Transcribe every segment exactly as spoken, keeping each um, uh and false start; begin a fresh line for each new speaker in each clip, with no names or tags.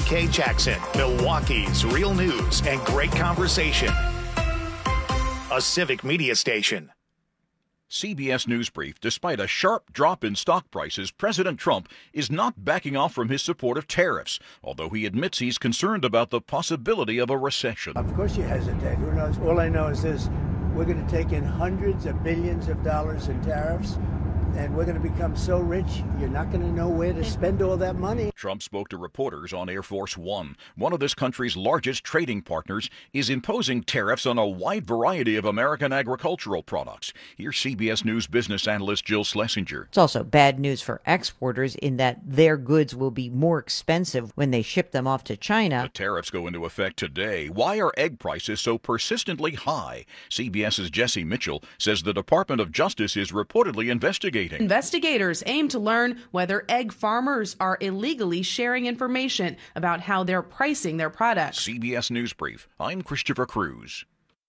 K Jackson, Milwaukee's real news and great conversation. A Civic Media station.
C B S News Brief. Despite a sharp drop in stock prices, President Trump is not backing off from his support of tariffs, although he admits he's concerned about the possibility of a recession.
Of course you hesitate. Who knows? All I know is this. We're going to take in hundreds of billions of dollars in tariffs, and we're going to become so rich, you're not going to know where to spend all that money.
Trump spoke to reporters on Air Force One. One of this country's largest trading partners is imposing tariffs on a wide variety of American agricultural products. Here's C B S News business analyst Jill Schlesinger.
It's also bad news for exporters in that their goods will be more expensive when they ship them off to China.
The tariffs go into effect today. Why are egg prices so persistently high? CBS's Jesse Mitchell says the Department of Justice is reportedly investigating.
Investigators aim to learn whether egg farmers are illegally sharing information about how they're pricing their products.
C B S News Brief. I'm Christopher Cruz.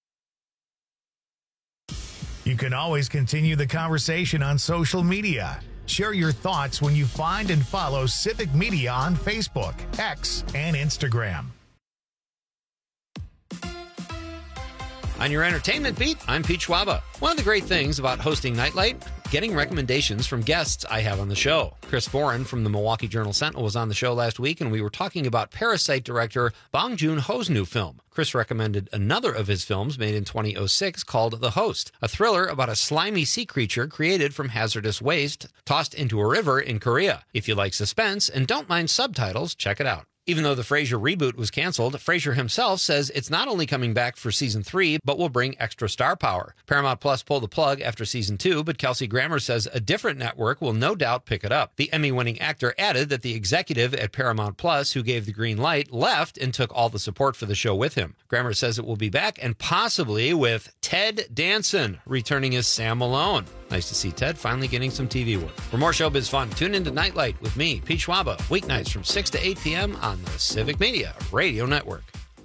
You can always continue the conversation on social media. Share your thoughts when you find and follow Civic Media on Facebook, X, and Instagram.
On your entertainment beat, I'm Pete Schwaba. One of the great things about hosting Nightlight, getting recommendations from guests I have on the show. Chris Foran from the Milwaukee Journal-Sentinel was on the show last week, and we were talking about Parasite director Bong Joon-ho's new film. Chris recommended another of his films made in twenty oh six called The Host, a thriller about a slimy sea creature created from hazardous waste tossed into a river in Korea. If you like suspense and don't mind subtitles, check it out. Even though the Frasier reboot was canceled, Frasier himself says it's not only coming back for season three, but will bring extra star power. Paramount Plus pulled the plug after season two, but Kelsey Grammer says a different network will no doubt pick it up. The Emmy-winning actor added that the executive at Paramount Plus who gave the green light left and took all the support for the show with him. Grammer says it will be back and possibly with Ted Danson returning as Sam Malone. Nice to see Ted finally getting some T V work. For more showbiz fun, tune into Nightlight with me, Pete Schwaba, weeknights from six to eight p.m. on the Civic Media Radio Network.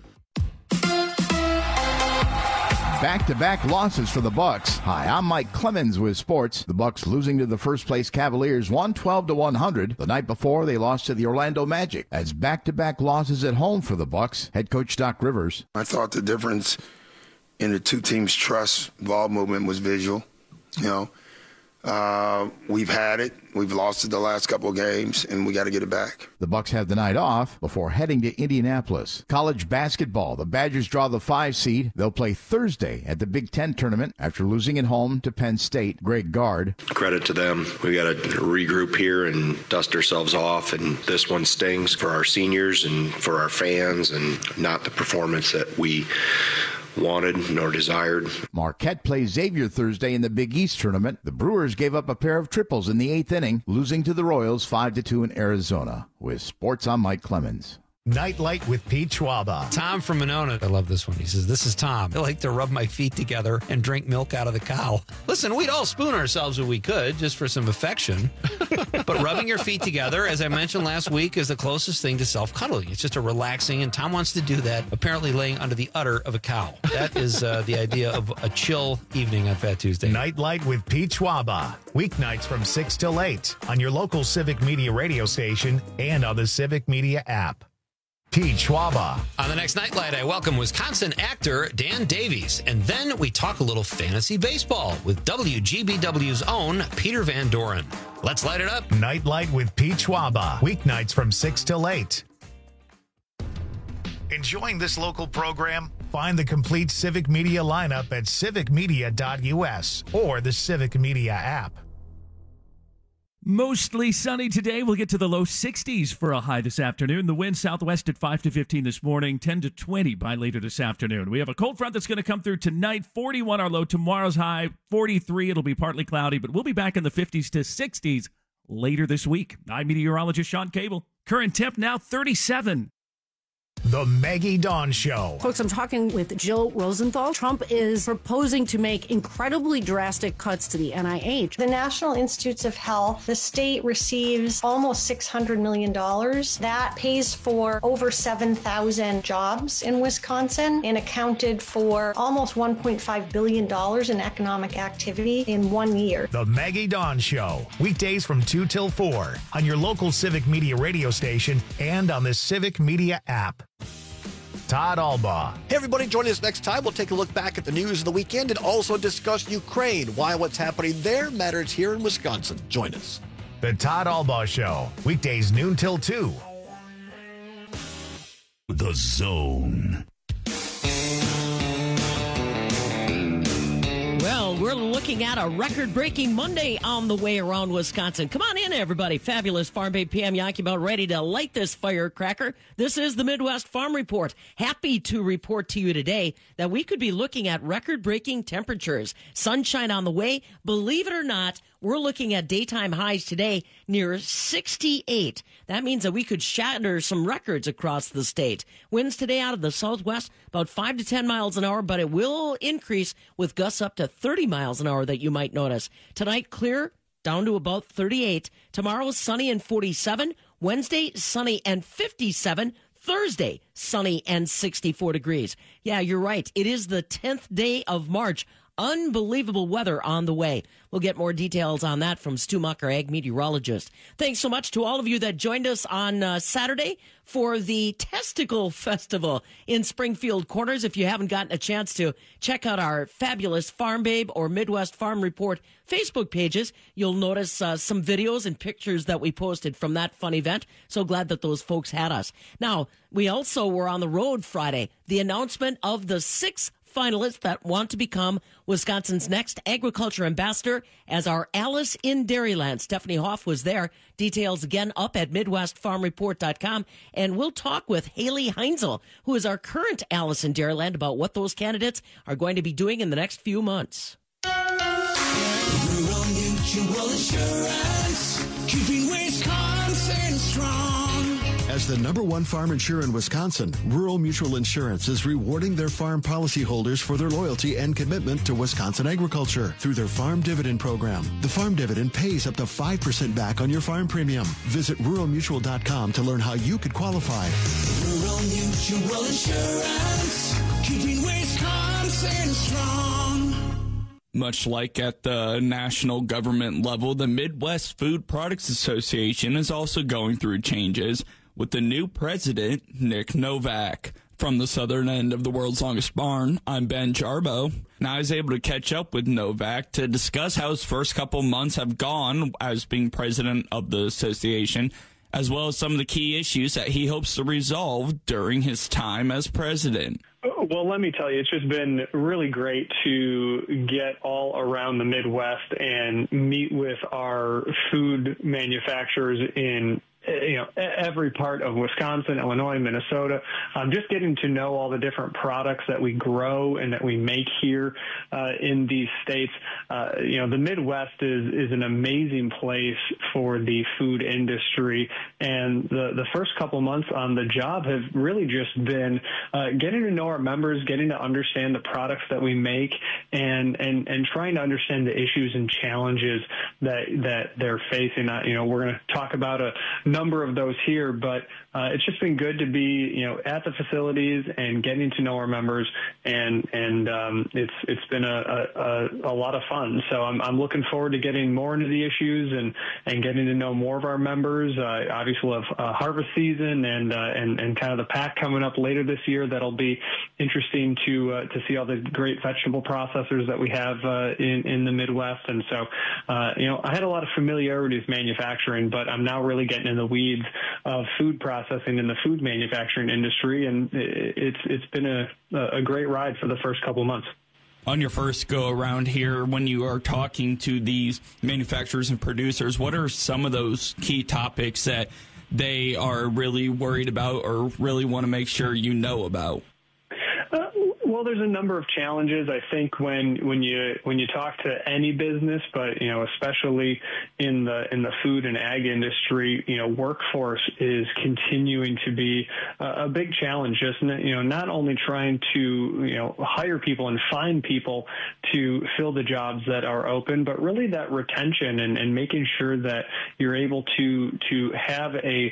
Back-to-back losses for the Bucks. Hi, I'm Mike Clemens with sports. The Bucks losing to the first-place Cavaliers one twelve to one hundred. The night before, they lost to the Orlando Magic. As back-to-back losses at home for the Bucks. Head coach Doc Rivers.
I thought the difference in the two teams' trust ball movement was visual. You know, uh, we've had it. We've lost it the last couple of games, and we got to get it back.
The Bucks have the night off before heading to Indianapolis. College basketball. The Badgers draw the five seed. They'll play Thursday at the Big Ten tournament after losing at home to Penn State. Greg Gard.
Credit to them. We got to regroup here and dust ourselves off, and this one stings for our seniors and for our fans, and not the performance that we wanted nor desired.
Marquette plays Xavier Thursday in the Big East tournament. The Brewers gave up a pair of triples in the eighth inning, losing to the Royals five to two in Arizona. With sports, I'm Mike Clemens.
Nightlight with Pete Schwaba.
Tom from Monona. I love this one. He says, this is Tom. I like to rub my feet together and drink milk out of the cow. Listen, we'd all spoon ourselves if we could, just for some affection. But rubbing your feet together, as I mentioned last week, is the closest thing to self-cuddling. It's just a relaxing, and Tom wants to do that, apparently laying under the udder of a cow. That is uh, the idea of a chill evening on Fat Tuesday.
Nightlight with Pete Schwaba. Weeknights from six till eight on your local Civic Media radio station and on the Civic Media app. Pete Schwaba.
On the next Nightlight, I welcome Wisconsin actor Dan Davies. And then we talk a little fantasy baseball with W G B W's own Peter Van Doren. Let's light it up.
Nightlight with Pete Schwaba. Weeknights from six till eight. Enjoying this local program? Find the complete Civic Media lineup at civic media dot u s or the Civic Media app.
Mostly sunny today. We'll get to the low sixties for a high this afternoon. The wind southwest at five to fifteen this morning, ten to twenty by later this afternoon. We have a cold front that's going to come through tonight. forty-one our low. Tomorrow's high, forty-three. It'll be partly cloudy, but we'll be back in the fifties to sixties later this week. I'm meteorologist Sean Cable. Current temp now thirty-seven.
The Maggie Dawn Show.
Folks, I'm talking with Jill Rosenthal. Trump is proposing to make incredibly drastic cuts to the N I H.
The National Institutes of Health, the state receives almost six hundred million dollars. That pays for over seven thousand jobs in Wisconsin and accounted for almost one point five billion dollars in economic activity in one year.
The Maggie Dawn Show. Weekdays from two till four on your local Civic Media radio station and on the Civic Media app. Todd Albaugh.
Hey, everybody, join us next time. We'll take a look back at the news of the weekend and also discuss Ukraine, why what's happening there matters here in Wisconsin. Join us.
The Todd Albaugh Show. Weekdays noon till two.
The Zone.
Well, we're looking at a record-breaking Monday on the way around Wisconsin. Come on in, everybody. Fabulous Farm Babe P M Yankee about ready to light this firecracker. This is the Midwest Farm Report. Happy to report to you today that we could be looking at record-breaking temperatures. Sunshine on the way. Believe it or not, we're looking at daytime highs today near sixty-eight. That means that we could shatter some records across the state. Winds today out of the southwest, about five to ten miles an hour, but it will increase with gusts up to thirty miles an hour that you might notice. Tonight, clear, down to about thirty-eight. Tomorrow, sunny and forty-seven. Wednesday, sunny and fifty-seven. Thursday, sunny and sixty-four degrees. Yeah, you're right. It is the tenth day of March. Unbelievable weather on the way. We'll get more details on that from Stu Muck, our ag meteorologist. Thanks so much to all of you that joined us on uh, Saturday for the Testicle Festival in Springfield Corners. If you haven't gotten a chance to check out our fabulous Farm Babe or Midwest Farm Report Facebook pages, you'll notice uh, some videos and pictures that we posted from that fun event. So glad that those folks had us. Now, we also were on the road Friday. The announcement of the six finalists that want to become Wisconsin's next agriculture ambassador as our Alice in Dairyland. Stephanie Hoff was there. Details again up at midwest farm report dot com. And we'll talk with Haley Heinzel, who is our current Alice in Dairyland, about what those candidates are going to be doing in the next few months.
Rural Mutual Insurance, keeping Wisconsin strong.
As the number one farm insurer in Wisconsin, Rural Mutual Insurance is rewarding their farm policyholders for their loyalty and commitment to Wisconsin agriculture through their Farm Dividend Program. The Farm Dividend pays up to five percent back on your farm premium. Visit rural mutual dot com to learn how you could qualify.
Rural Mutual Insurance, keeping Wisconsin strong.
Much like at the national government level, the Midwest Food Products Association is also going through changes, with the new president, Nick Novak. From the southern end of the world's longest barn, I'm Ben Jarbo. Now I was able to catch up with Novak to discuss how his first couple months have gone as being president of the association, as well as some of the key issues that he hopes to resolve during his time as president.
Well, let me tell you, it's just been really great to get all around the Midwest and meet with our food manufacturers in you know, every part of Wisconsin, Illinois, Minnesota. Um, just getting to know all the different products that we grow and that we make here uh, in these states. Uh, you know, the Midwest is, is an amazing place for the food industry. And the, the first couple months on the job have really just been uh, getting to know our members, getting to understand the products that we make, and, and, and trying to understand the issues and challenges that, that they're facing. Uh, you know, we're going to talk about a number of those here, but uh, it's just been good to be, you know, at the facilities and getting to know our members, and and um, it's it's been a, a a lot of fun. So I'm I'm looking forward to getting more into the issues and and getting to know more of our members. Uh, obviously, we'll have uh, harvest season and uh, and and kind of the pack coming up later this year. That'll be interesting to uh, to see all the great vegetable processors that we have uh, in in the Midwest. And so, uh, you know, I had a lot of familiarity with manufacturing, but I'm now really getting in the weeds of food processing in the food manufacturing industry, and it's it's been a a great ride for the first couple of months.
On your first go around here, when you are talking to these manufacturers and producers, what are some of those key topics that they are really worried about or really want to make sure you know about?
Uh, Well, there's a number of challenges. I think when when you when you talk to any business, but you know, especially in the in the food and ag industry, you know, workforce is continuing to be a, a big challenge. Just you know, not only trying to you know hire people and find people to fill the jobs that are open, but really that retention and, and making sure that you're able to to have a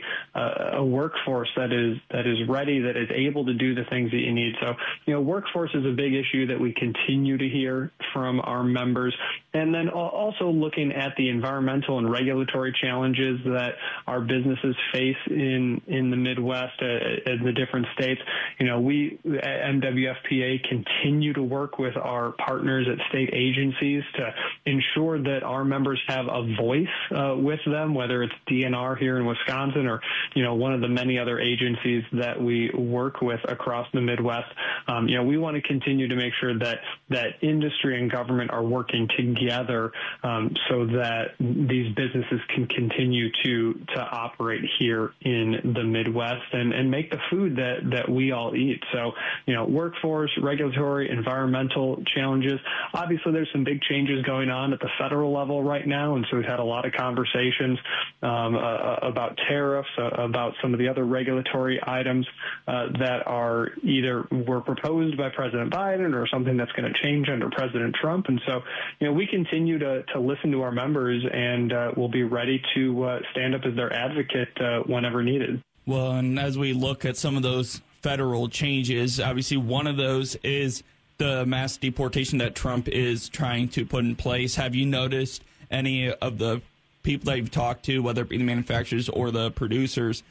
a workforce that is that is ready, that is able to do the things that you need. So, you know, workforce is a big issue that we continue to hear from our members. And then also looking at the environmental and regulatory challenges that our businesses face in, in the Midwest, uh, in the different states. You know, we at M W F P A continue to work with our partners at state agencies to ensure that our members have a voice uh, with them, whether it's D N R here in Wisconsin or, you know, one of the many other agencies that we work with across the Midwest. Um, you know, we want to continue to make sure that that industry and government are working together um, so that these businesses can continue to to operate here in the Midwest and, and make the food that, that we all eat. So, you know, workforce, regulatory, environmental challenges. Obviously, there's some big changes going on at the federal level right now, and so we've had a lot of conversations um, uh, about tariffs, uh, about some of the other regulatory items uh, that are either were proposed by President Biden or something that's going to change under President Trump. And so, you know, we continue to, to listen to our members, and uh, we'll be ready to uh, stand up as their advocate uh, whenever needed.
Well, and as we look at some of those federal changes, obviously one of those is the mass deportation that Trump is trying to put in place. Have you noticed any of the people that you've talked to, whether it be the manufacturers or the producers,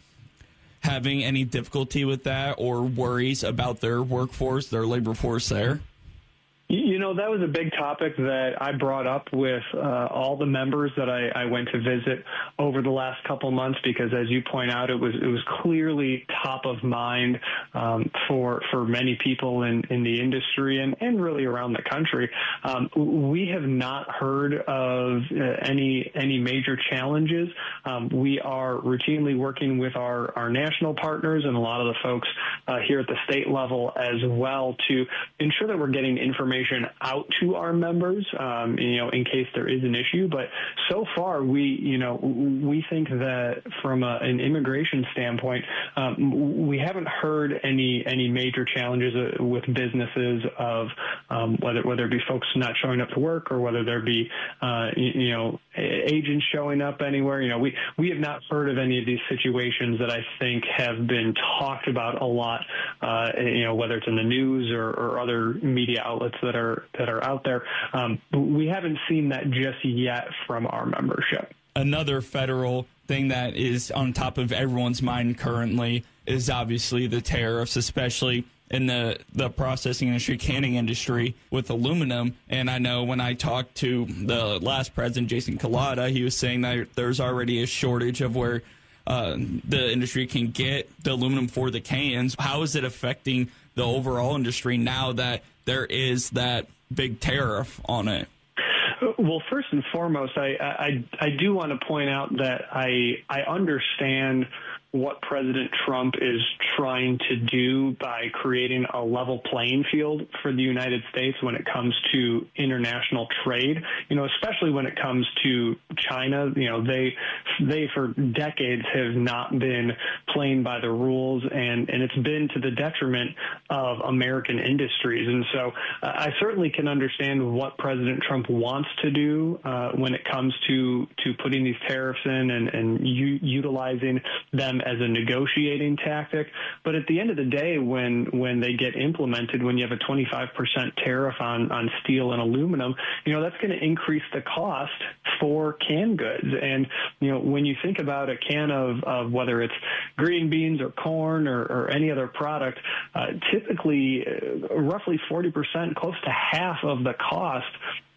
having any difficulty with that or worries about their workforce, their labor force there?
You know, that was a big topic that I brought up with uh, all the members that I, I went to visit over the last couple months, because as you point out, it was it was clearly top of mind um, for for many people in, in the industry and, and really around the country. Um, we have not heard of uh, any any major challenges. Um, we are routinely working with our, our national partners and a lot of the folks uh, here at the state level as well to ensure that we're getting information out to our members, um, you know, in case there is an issue. But so far, we, you know, we think that from a, an immigration standpoint, um, we haven't heard any any major challenges uh, with businesses of um, whether whether it be folks not showing up to work or whether there be, uh, you, you know, agents showing up anywhere. You know, we we have not heard of any of these situations that I think have been talked about a lot. Uh, you know, whether it's in the news or, or other media outlets that are that are out there. Um, we haven't seen that just yet from our membership.
Another federal thing that is on top of everyone's mind currently is obviously the tariffs, especially in the, the processing industry, canning industry with aluminum. And I know when I talked to the last president, Jason Collada, he was saying that there's already a shortage of where uh, the industry can get the aluminum for the cans. How is it affecting the overall industry now that there is that big tariff on it?
Well, first and foremost, I, I, I do want to point out that I, I understand what President Trump is trying to do by creating a level playing field for the United States when it comes to international trade, you know, especially when it comes to China. You know, they they for decades have not been playing by the rules, and, and it's been to the detriment of American industries. And so uh, I certainly can understand what President Trump wants to do uh, when it comes to, to putting these tariffs in and, and u- utilizing them as a negotiating tactic. But at the end of the day, when when they get implemented, when you have a twenty-five percent tariff on, on steel and aluminum, you know, that's going to increase the cost for canned goods. And, you know, when you think about a can of, of whether it's green beans or corn or, or any other product, uh, typically uh, roughly forty percent, close to half of the cost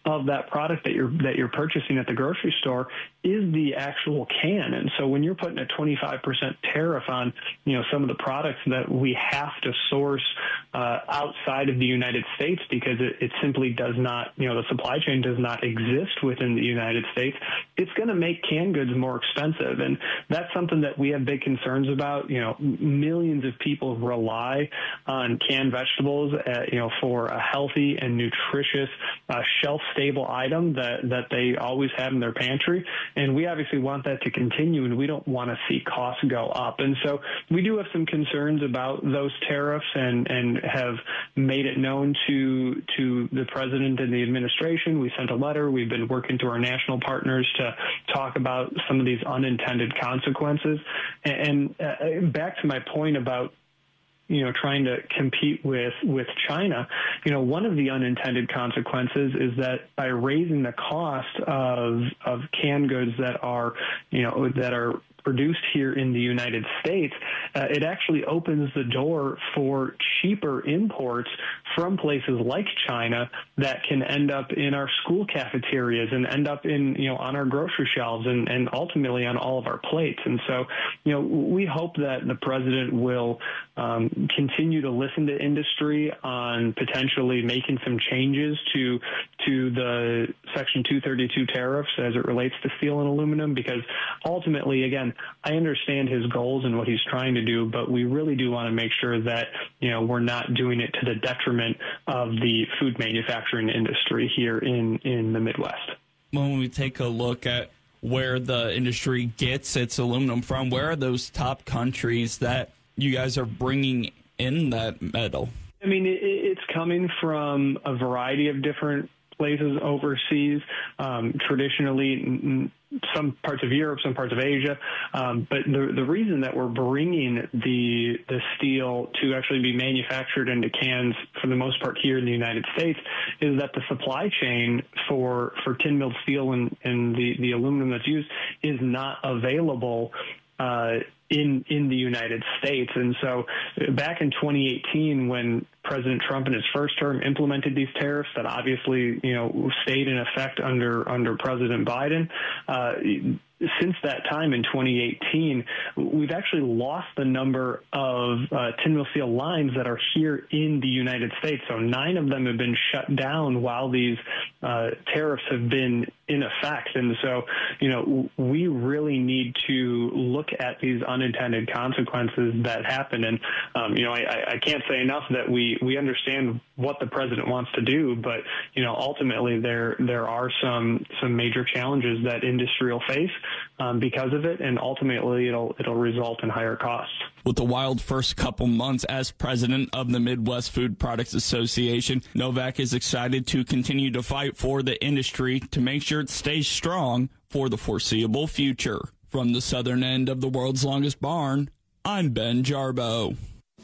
of that product that you're that you're purchasing at the grocery store is the actual can. And so when you're putting a twenty-five percent tariff on, you know, some of the products that we have to source uh, outside of the United States because it, it simply does not, you know, the supply chain does not exist within the United States, it's going to make canned goods more expensive. And that's something that we have big concerns about. You know, millions of people rely on canned vegetables, uh, you know, for a healthy and nutritious, uh, shelf-stable item that, that they always have in their pantry. And we obviously want that to continue, and we don't want to see costs go up. And so we do have some concerns about those tariffs and, and have made it known to to the president and the administration. We sent a letter. We've been working to our national partners to talk about some of these unintended consequences. And, and uh, back to my point about you know, trying to compete with, with China, you know, one of the unintended consequences is that by raising the cost of, of canned goods that are, you know, that are produced here in the United States, uh, it actually opens the door for cheaper imports from places like China that can end up in our school cafeterias and end up in, you know, on our grocery shelves and, and ultimately on all of our plates. And so, you know, we hope that the president will um, continue to listen to industry on potentially making some changes to to the Section two thirty-two tariffs as it relates to steel and aluminum, because ultimately, again, I understand his goals and what he's trying to do, but we really do want to make sure that, you know, we're not doing it to the detriment of the food manufacturing industry here in, in the Midwest.
When we take a look at where the industry gets its aluminum from, where are those top countries that you guys are bringing in that metal?
I mean, it, it's coming from a variety of different places overseas, um, traditionally n- some parts of Europe, some parts of Asia. Um, but the the reason that we're bringing the the steel to actually be manufactured into cans for the most part here in the United States is that the supply chain for for tin milled steel and, and the, the aluminum that's used is not available uh, in in the United States. And so back in twenty eighteen, when President Trump in his first term implemented these tariffs that obviously, you know, stayed in effect under under President Biden, uh, since that time in twenty eighteen, we've actually lost the number of uh, tin mill steel lines that are here in the United States. So nine of them have been shut down while these uh, tariffs have been in effect. And so, you know, we really need to look at these unintended consequences that happen. And, um, you know, I, I can't say enough that we, we understand what the president wants to do, but, you know, ultimately there there are some some major challenges that industry will face um, because of it, and ultimately it'll it'll result in higher costs.
With the wild first couple months as president of the Midwest Food Products Association, Novak is excited to continue to fight for the industry to make sure it stays strong for the foreseeable future. From the southern end of the world's longest barn, I'm Ben Jarbo.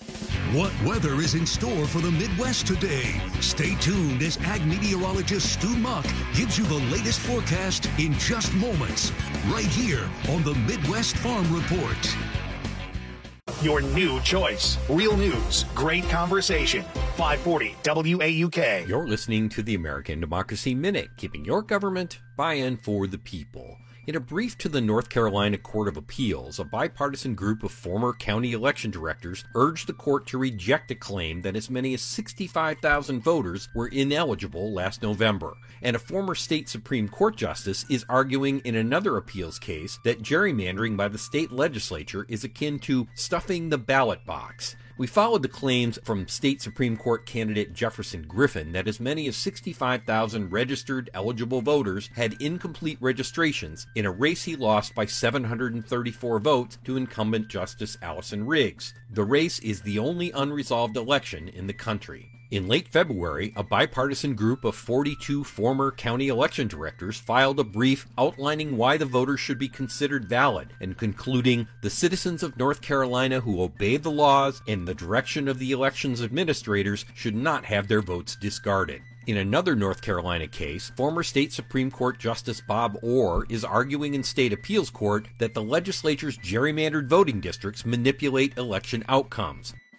What weather is in store for the Midwest today? Stay tuned as ag meteorologist Stu Muck gives you the latest forecast in just moments, right here on the Midwest Farm Report.
Your new choice. Real news, great conversation. five forty W A U K.
You're listening to the American Democracy Minute, keeping your government by and for the people. In a brief to the North Carolina Court of Appeals, a bipartisan group of former county election directors urged the court to reject a claim that as many as sixty-five thousand voters were ineligible last November. And a former state Supreme Court justice is arguing in another appeals case that gerrymandering by the state legislature is akin to stuffing the ballot box. We followed the claims from state Supreme Court candidate Jefferson Griffin that as many as sixty-five thousand registered eligible voters had incomplete registrations in a race he lost by seven hundred thirty-four votes to incumbent Justice Allison Riggs. The race is the only unresolved election in the country. In late February, a bipartisan group of forty-two former county election directors filed a brief outlining why the voters should be considered valid and concluding the citizens of North Carolina who obey the laws and the direction of the elections administrators should not have their votes discarded. In another North Carolina case, former state Supreme Court Justice Bob Orr is arguing in state appeals court that the legislature's gerrymandered voting districts manipulate election outcomes.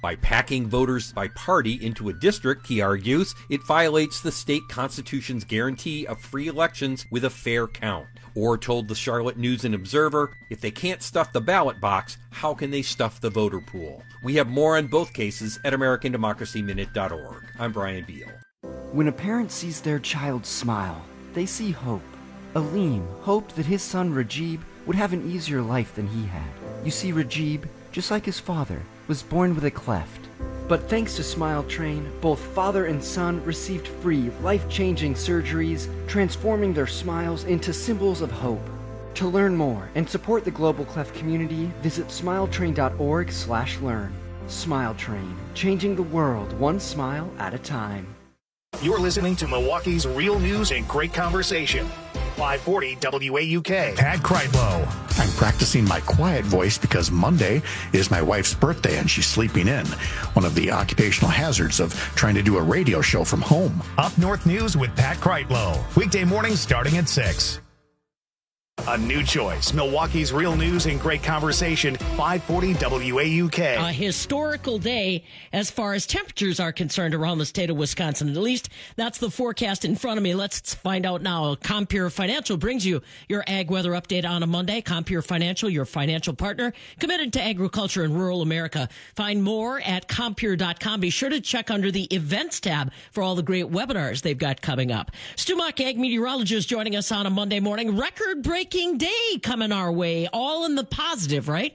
By packing voters by party into a district, he argues, it violates the state constitution's guarantee of free elections with a fair count. Orr told the Charlotte News and Observer, if they can't stuff the ballot box, how can they stuff the voter pool? We have more on both cases at American Democracy Minute dot org. I'm Brian Beal.
When a parent sees their child smile, they see hope. Aleem hoped that his son Rajib would have an easier life than he had. You see, Rajib, just like his father, was born with a cleft. But thanks to Smile Train, both father and son received free, life-changing surgeries, transforming their smiles into symbols of hope. To learn more and support the Global Cleft community, visit smiletrain.org slash learn. Smile Train, changing the world one smile at a time.
You're listening to Milwaukee's Real News and Great Conversation. five forty W A U K. Pat Kreitlow.
I'm practicing my quiet voice because Monday is my wife's birthday and she's sleeping in. One of the occupational hazards of trying to do a radio show from home.
Up North News with Pat Kreitlow. Weekday mornings starting at six. A new choice. Milwaukee's Real News and Great Conversation. five forty W A U K.
A historical day as far as temperatures are concerned around the state of Wisconsin. At least that's the forecast in front of me. Let's find out now. Compeer Financial brings you your ag weather update on a Monday. Compeer Financial, your financial partner, committed to agriculture in rural America. Find more at compeer dot com. Be sure to check under the events tab for all the great webinars they've got coming up. Stu Muck, ag meteorologist, joining us on a Monday morning. Record-breaking day coming our way, all in the positive, right?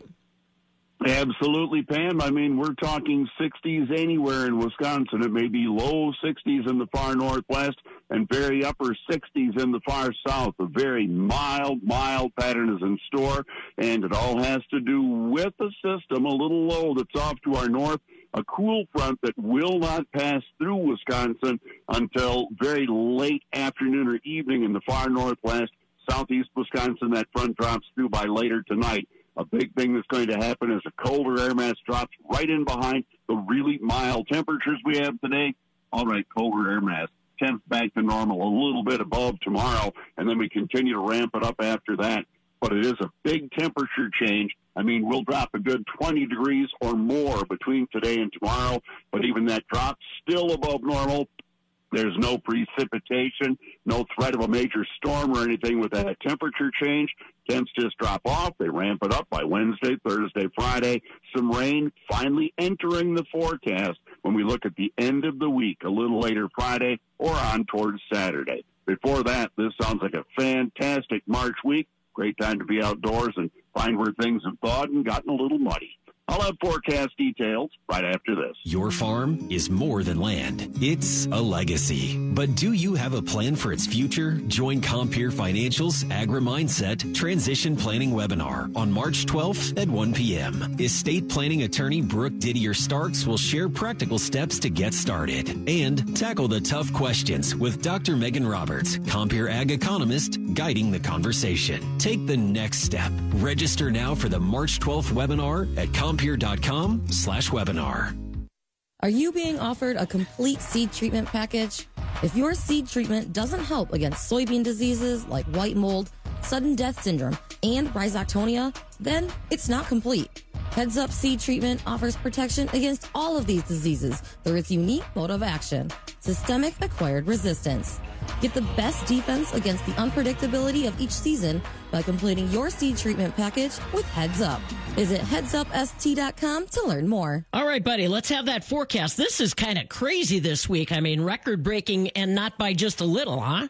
Absolutely, Pam. I mean, we're talking sixties anywhere in Wisconsin. It may be low sixties in the far northwest and very upper sixties in the far south. A very mild, mild pattern is in store, and it all has to do with a system a little low that's off to our north, a cool front that will not pass through Wisconsin until very late afternoon or evening in the far northwest. Southeast Wisconsin, that front drops through by later tonight. A big thing that's going to happen is a colder air mass drops right in behind the really mild temperatures we have today. All right, colder air mass. Temps back to normal, a little bit above tomorrow, and then we continue to ramp it up after that. But it is a big temperature change. I mean, we'll drop a good twenty degrees or more between today and tomorrow, but even that drop still above normal. There's no precipitation, no threat of a major storm or anything with that temperature change. Temps just drop off. They ramp it up by Wednesday, Thursday, Friday. Some rain finally entering the forecast when we look at the end of the week, a little later Friday or on towards Saturday. Before that, this sounds like a fantastic March week. Great time to be outdoors and find where things have thawed and gotten a little muddy. I'll have forecast details right after this.
Your farm is more than land. It's a legacy. But do you have a plan for its future? Join Compeer Financial's Agri-Mindset Transition Planning Webinar on March twelfth at one p.m. Estate planning attorney Brooke Didier Starks will share practical steps to get started and tackle the tough questions with Doctor Megan Roberts, Compeer Ag economist, guiding the conversation. Take the next step. Register now for the March twelfth webinar at Compeer dot com slash webinar.
Are you being offered a complete seed treatment package? If your seed treatment doesn't help against soybean diseases like white mold, sudden death syndrome, and rhizoctonia, then it's not complete. Heads Up Seed Treatment offers protection against all of these diseases through its unique mode of action, systemic acquired resistance. Get the best defense against the unpredictability of each season by completing your seed treatment package with Heads Up. Visit heads up s t dot com to learn more.
All right, buddy, let's have that forecast. This is kind of crazy this week. I mean, record-breaking and not by just a little, huh?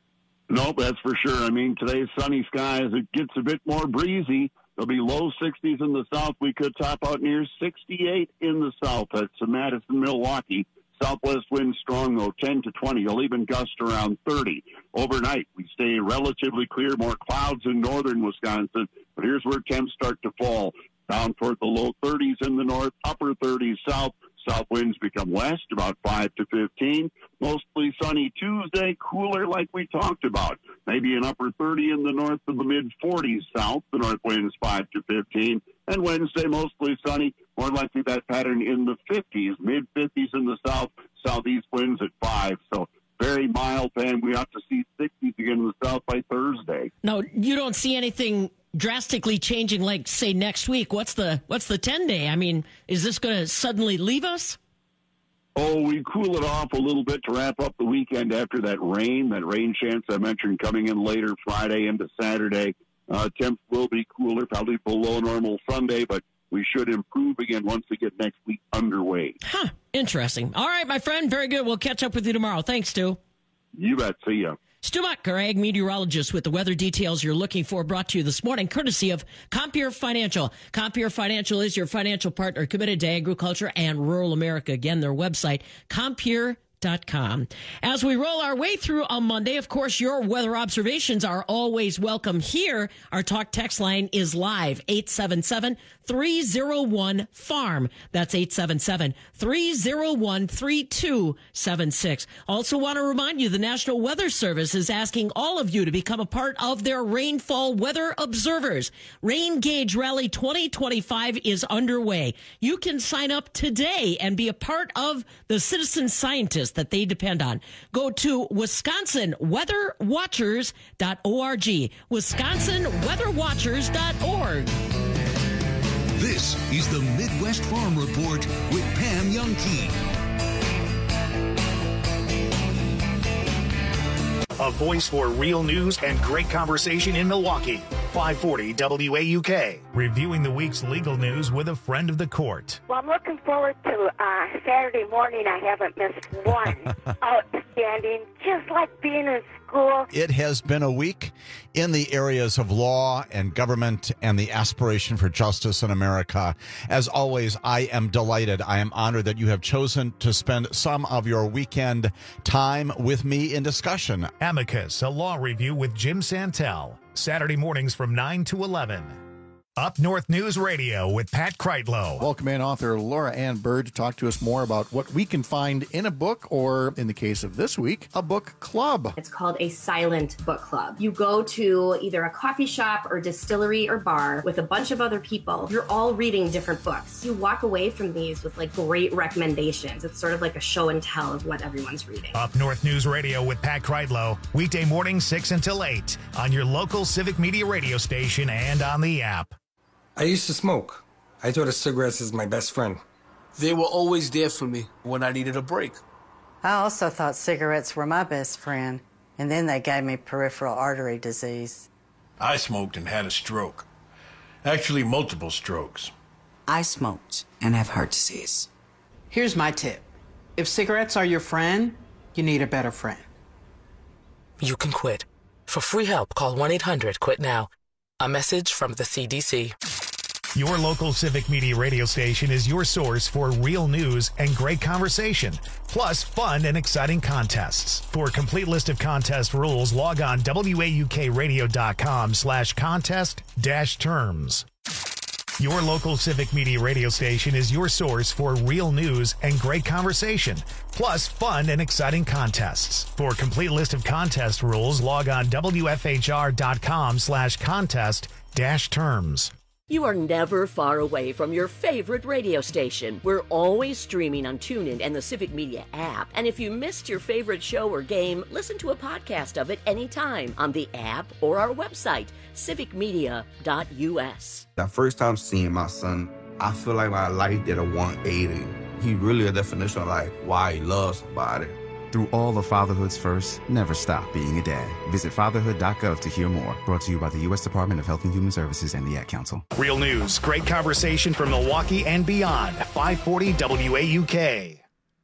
Nope, that's for sure. I mean, today's sunny skies. It gets a bit more breezy. There'll be low sixties in the south. We could top out near sixty-eight in the south. That's Madison, Milwaukee. Southwest winds strong, though, ten to twenty. You'll even gust around thirty. Overnight, we stay relatively clear, more clouds in northern Wisconsin. But here's where temps start to fall. Down toward the low thirties in the north, upper thirties south. South winds become west, about five to fifteen. Mostly sunny Tuesday, cooler like we talked about. Maybe an upper thirty in the north to the mid-forties south. The north winds five to fifteen. And Wednesday, mostly sunny. More likely that pattern in the fifties, mid-fifties in the south. Southeast winds at five. So very mild, and we ought to see sixties again in the south by Thursday.
No, you don't see anything drastically changing, like, say, next week, what's the what's the ten-day? I mean, is this going to suddenly leave us?
Oh, we cool it off a little bit to wrap up the weekend after that rain, that rain chance I mentioned coming in later Friday into Saturday. Uh, temps will be cooler, probably below normal Sunday, but we should improve again once we get next week underway.
Huh. Interesting. All right, my friend. Very good. We'll catch up with you tomorrow. Thanks, Stu.
You bet. See ya.
Stu Muck, our ag meteorologist, with the weather details you're looking for, brought to you this morning, courtesy of Compeer Financial. Compeer Financial is your financial partner committed to agriculture and rural America. Again, their website, compeer dot com. As we roll our way through on Monday, of course, your weather observations are always welcome here. Our talk text line is live, eight seven seven, three oh one, farm. That's eight seven seven, three oh one, three two seven six. Also want to remind you, the National Weather Service is asking all of you to become a part of their Rainfall Weather Observers. Rain Gauge Rally twenty twenty-five is underway. You can sign up today and be a part of the citizen scientists that they depend on. Go to wisconsin weather watchers dot org. wisconsin weather watchers dot org.
This is the Midwest Farm Report with Pam Youngkey.
A voice for real news and great conversation in Milwaukee. five forty W A U K. Reviewing the week's legal news with a friend of the court.
Well, I'm looking forward to uh, Saturday morning. I haven't missed one. Outstanding. Just like being in school.
It has been a week in the areas of law and government and the aspiration for justice in America. As always, I am delighted. I am honored that you have chosen to spend some of your weekend time with me in discussion.
Amicus, a law review with Jim Santel. Saturday mornings from nine to eleven. Up North News Radio with Pat Kreitlow.
Welcome in author Laura Ann Bird to talk to us more about what we can find in a book, or in the case of this week, a book club.
It's called a silent book club. You go to either a coffee shop or distillery or bar with a bunch of other people. You're all reading different books. You walk away from these with like great recommendations. It's sort of like a show and tell of what everyone's reading.
Up North News Radio with Pat Kreitlow. Weekday mornings six until eight on your local Civic Media radio station and on the app.
I used to smoke. I thought of cigarettes as my best friend.
They were always there for me when I needed a break.
I also thought cigarettes were my best friend, and then they gave me peripheral artery disease.
I smoked and had a stroke. Actually, multiple strokes.
I smoked and have heart disease. Here's my tip. If cigarettes are your friend, you need a better friend.
You can quit. For free help, call one eight hundred quit now. A message from the C D C.
Your local Civic Media radio station is your source for real news and great conversation, plus fun and exciting contests. For a complete list of contest rules, log on W A U K radio dot com slash contest dash terms. Your local Civic Media radio station is your source for real news and great conversation, plus fun and exciting contests. For a complete list of contest rules, log on W F H R dot com slash contest dash terms.
You are never far away from your favorite radio station. We're always streaming on TuneIn and the Civic Media app. And if you missed your favorite show or game, listen to a podcast of it anytime on the app or our website, civic media dot U S.
The first time seeing my son, I feel like my life did a one eighty. He really a definition of like why he loves somebody.
Through all the fatherhood's first, never stop being a dad. Visit fatherhood dot gov to hear more. Brought to you by the U S Department of Health and Human Services and the Ad Council.
Real news, great conversation from Milwaukee and beyond. five forty W A U K.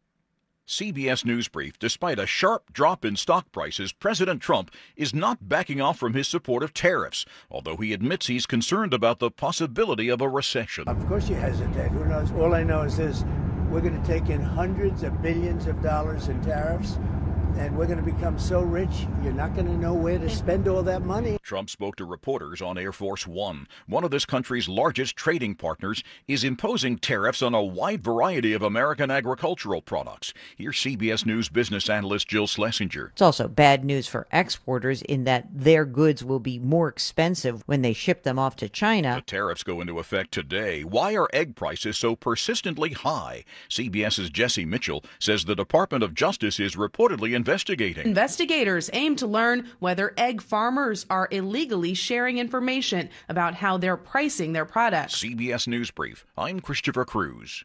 C B S News Brief. Despite a sharp drop in stock prices, President Trump is not backing off from his support of tariffs, although he admits he's concerned about the possibility of a recession.
Of course you hesitate. Who knows? All I know is this. We're going to take in hundreds of billions of dollars in tariffs, and we're going to become so rich, you're not going to know where to spend all that money.
Trump spoke to reporters on Air Force One. One of this country's largest trading partners is imposing tariffs on a wide variety of American agricultural products. Here's C B S News business analyst Jill Schlesinger.
It's also bad news for exporters in that their goods will be more expensive when they ship them off to China.
The tariffs go into effect today. Why are egg prices so persistently high? CBS's Jesse Mitchell says the Department of Justice is reportedly investigating investigating.
Investigators aim to learn whether egg farmers are illegally sharing information about how they're pricing their products.
C B S News Brief. I'm Christopher Cruz.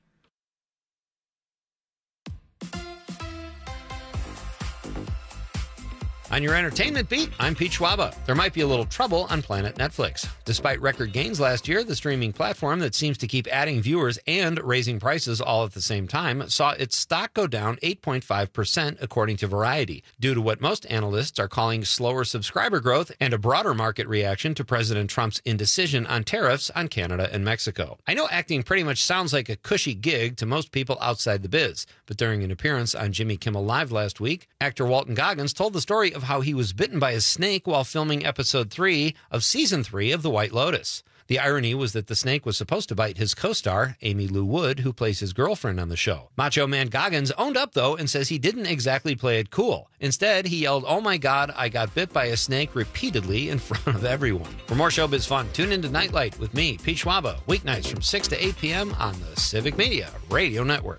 On your entertainment beat, I'm Pete Schwaba. There might be a little trouble on Planet Netflix. Despite record gains last year, the streaming platform that seems to keep adding viewers and raising prices all at the same time saw its stock go down eight point five percent, according to Variety, due to what most analysts are calling slower subscriber growth and a broader market reaction to President Trump's indecision on tariffs on Canada and Mexico. I know acting pretty much sounds like a cushy gig to most people outside the biz, but during an appearance on Jimmy Kimmel Live last week, actor Walton Goggins told the story of how he was bitten by a snake while filming episode three of season three of The White Lotus. The irony was that the snake was supposed to bite his co-star, Amy Lou Wood, who plays his girlfriend on the show. Macho Man Goggins owned up, though, and says he didn't exactly play it cool. Instead, he yelled, "Oh my God, I got bit by a snake," repeatedly in front of everyone. For more showbiz fun, tune into Nightlight with me, Pete Schwaba, weeknights from six to eight p.m. on the Civic Media Radio Network.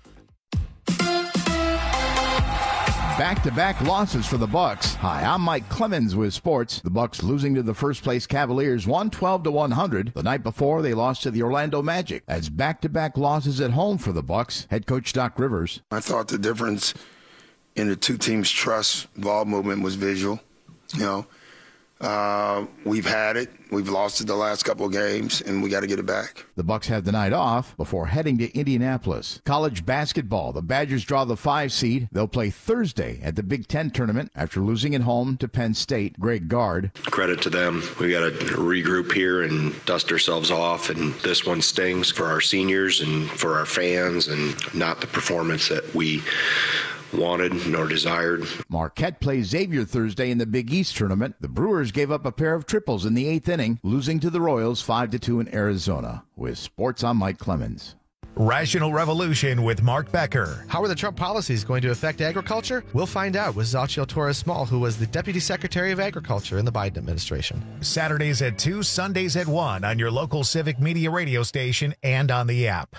Back-to-back losses for the Bucks. Hi, I'm Mike Clemens with sports. The Bucks losing to the first-place Cavaliers one twelve to one hundred. The night before, they lost to the Orlando Magic. That's back-to-back losses at home for the Bucks. Head coach Doc Rivers.
I thought the difference in the two teams' trust ball movement was visual. You know, uh, we've had it. We've lost it the last couple of games, and we got to get it back.
The Bucks have the night off before heading to Indianapolis. College basketball. The Badgers draw the five seed. They'll play Thursday at the Big Ten tournament after losing at home to Penn State. Greg Gard.
Credit to them. We got to regroup here and dust ourselves off, and this one stings for our seniors and for our fans, and not the performance that we wanted nor desired.
Marquette plays Xavier Thursday in the Big East tournament. The Brewers gave up a pair of triples in the eighth inning, losing to the Royals five to two in Arizona. With sports, I'm Mike Clemens.
Rational Revolution with Mark Becker.
How are the Trump policies going to affect agriculture? We'll find out with Xochitl Torres-Small, who was the Deputy Secretary of Agriculture in the Biden administration.
Saturdays at two, Sundays at one on your local Civic Media radio station and on the app.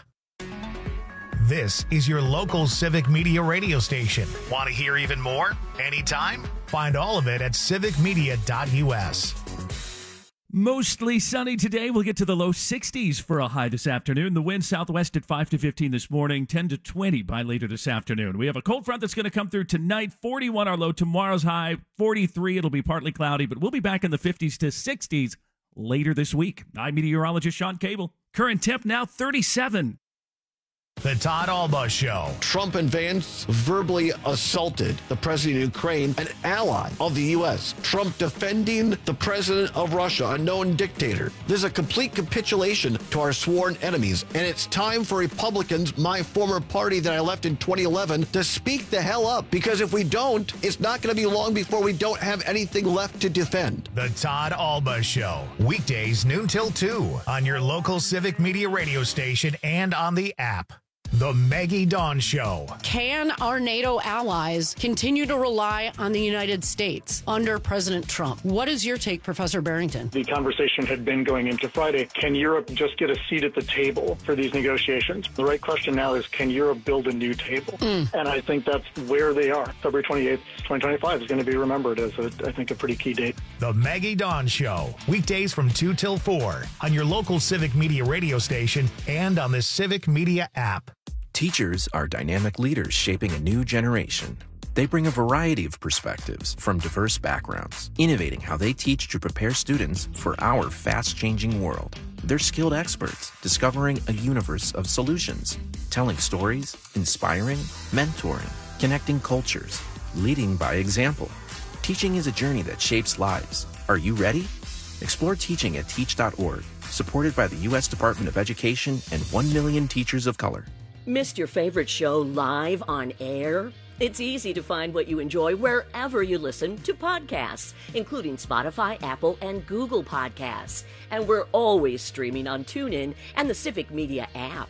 This is your local Civic Media radio station. Want to hear even more? Anytime? Find all of it at civic media dot u s.
Mostly sunny today. We'll get to the low sixties for a high this afternoon. The wind southwest at five to fifteen this morning, ten to twenty by later this afternoon. We have a cold front that's going to come through tonight. forty-one our low. Tomorrow's high, forty-three. It'll be partly cloudy, but we'll be back in the fifties to sixties later this week. I'm meteorologist Sean Cable. Current temp now thirty-seven.
The Todd Alba Show.
Trump and Vance verbally assaulted the president of Ukraine, an ally of the U S. Trump defending the president of Russia, a known dictator. This is a complete capitulation to our sworn enemies, and it's time for Republicans, my former party that I left in twenty eleven, to speak the hell up, because if we don't, it's not going to be long before we don't have anything left to defend.
The Todd Alba Show. Weekdays noon till two on your local Civic Media radio station and on the app. The Maggie Dawn Show.
Can our NATO allies continue to rely on the United States under President Trump? What is your take, Professor Barrington?
The conversation had been going into Friday. Can Europe just get a seat at the table for these negotiations? The right question now is, can Europe build a new table? Mm. And I think that's where they are. February twenty-eighth, twenty twenty-five is going to be remembered as, a, I think, a pretty key date.
The Maggie Dawn Show. Weekdays from two till four on your local Civic Media radio station and on the Civic Media app.
Teachers are dynamic leaders shaping a new generation. They bring a variety of perspectives from diverse backgrounds, innovating how they teach to prepare students for our fast-changing world. They're skilled experts, discovering a universe of solutions, telling stories, inspiring, mentoring, connecting cultures, leading by example. Teaching is a journey that shapes lives. Are you ready? Explore teaching at teach dot org, supported by the U S Department of Education and one million teachers of color.
Missed your favorite show live on air? It's easy to find what you enjoy wherever you listen to podcasts, including Spotify, Apple, and Google Podcasts. And we're always streaming on TuneIn and the Civic Media app.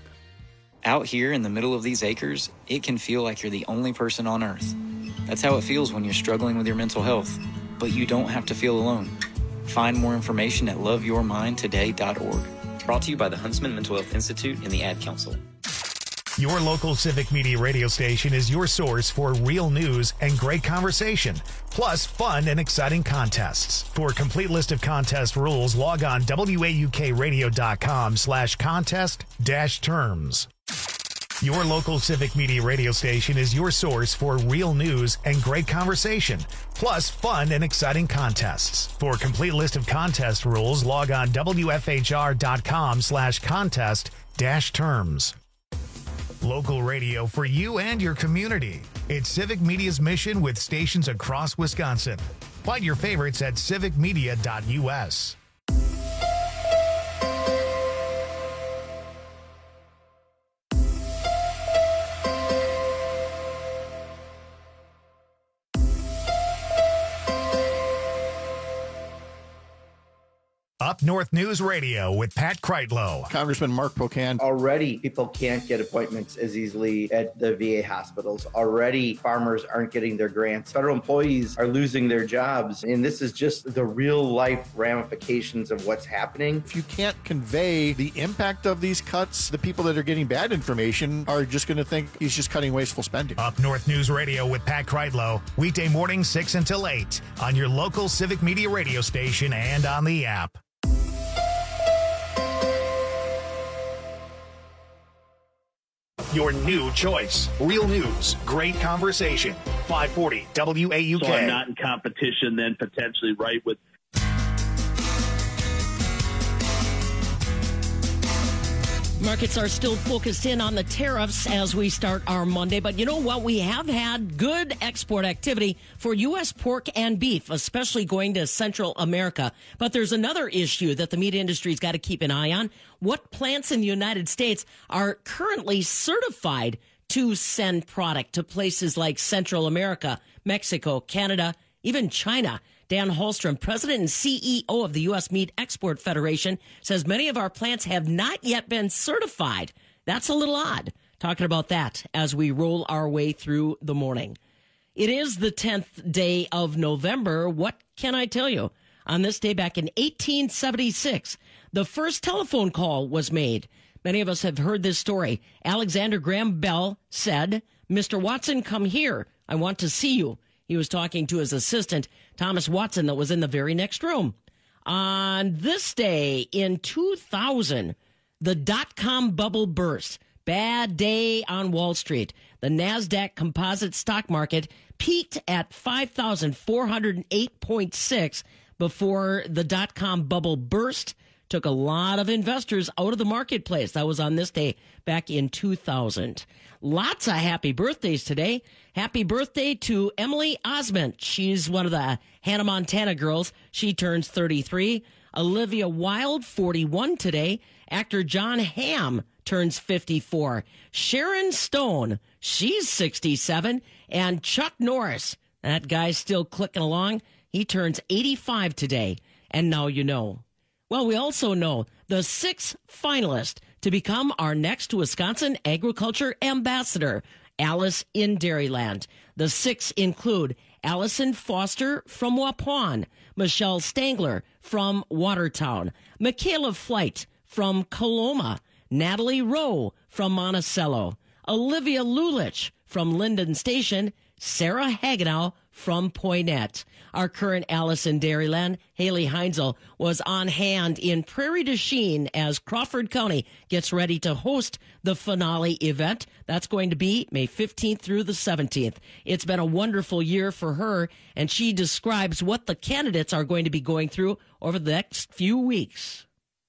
Out here in the middle of these acres, it can feel like you're the only person on Earth. That's how it feels when you're struggling with your mental health. But you don't have to feel alone. Find more information at love your mind today dot org. Brought to you by the Huntsman Mental Health Institute and the Ad Council.
Your local Civic Media radio station is your source for real news and great conversation, plus fun and exciting contests. For a complete list of contest rules, log on W A U K radio dot com slash contest dash terms. Your local Civic Media radio station is your source for real news and great conversation, plus fun and exciting contests. For a complete list of contest rules, log on W F H R dot com slash contest dash terms. Local radio for you and your community. It's Civic Media's mission with stations across Wisconsin. Find your favorites at civic media dot U S. Up North News Radio with Pat Kreitlow.
Congressman Mark Pocan.
Already, people can't get appointments as easily at the V A hospitals. Already, farmers aren't getting their grants. Federal employees are losing their jobs. And this is just the real life ramifications of what's happening.
If you can't convey the impact of these cuts, the people that are getting bad information are just going to think he's just cutting wasteful spending.
Up North News Radio with Pat Kreitlow. Weekday mornings six until eight on your local Civic Media radio station and on the app. Your new choice. Real news. Great conversation. five forty W A U K.
So I'm not in competition then potentially, right, with
Markets are still focused in on the tariffs as we start our Monday. But you know what? We have had good export activity for U S pork and beef, especially going to Central America. But there's another issue that the meat industry's got to keep an eye on. What plants in the United States are currently certified to send product to places like Central America, Mexico, Canada, even China? Dan Holstrom, president and C E O of the U S Meat Export Federation, says many of our plants have not yet been certified. That's a little odd. Talking about that as we roll our way through the morning. It is the tenth day of November. What can I tell you? On this day back in eighteen seventy-six, the first telephone call was made. Many of us have heard this story. Alexander Graham Bell said, "Mister Watson, come here. I want to see you." He was talking to his assistant, Thomas Watson, that was in the very next room. On this day in two thousand, the dot-com bubble burst. Bad day on Wall Street. The NASDAQ composite stock market peaked at five thousand four hundred eight point six before the dot-com bubble burst. Took a lot of investors out of the marketplace. That was on this day back in two thousand. Lots of happy birthdays today. Happy birthday to Emily Osment. She's one of the Hannah Montana girls. She turns thirty-three. Olivia Wilde, forty-one today. Actor John Hamm turns fifty-four. Sharon Stone, she's sixty-seven. And Chuck Norris, that guy's still clicking along. He turns eighty-five today. And now you know. Well, we also know the sixth finalist to become our next Wisconsin Agriculture Ambassador, Alice in Dairyland. The six include Allison Foster from Waupun, Michelle Stangler from Watertown, Michaela Flight from Coloma, Natalie Rowe from Monticello, Olivia Lulich from Linden Station, Sarah Hagenow from Poynette. Our current Alice in Dairyland, Haley Heinzel, was on hand in Prairie du Chien as Crawford County gets ready to host the finale event. That's going to be May fifteenth through the seventeenth. It's been a wonderful year for her, and she describes what the candidates are going to be going through over the next few weeks.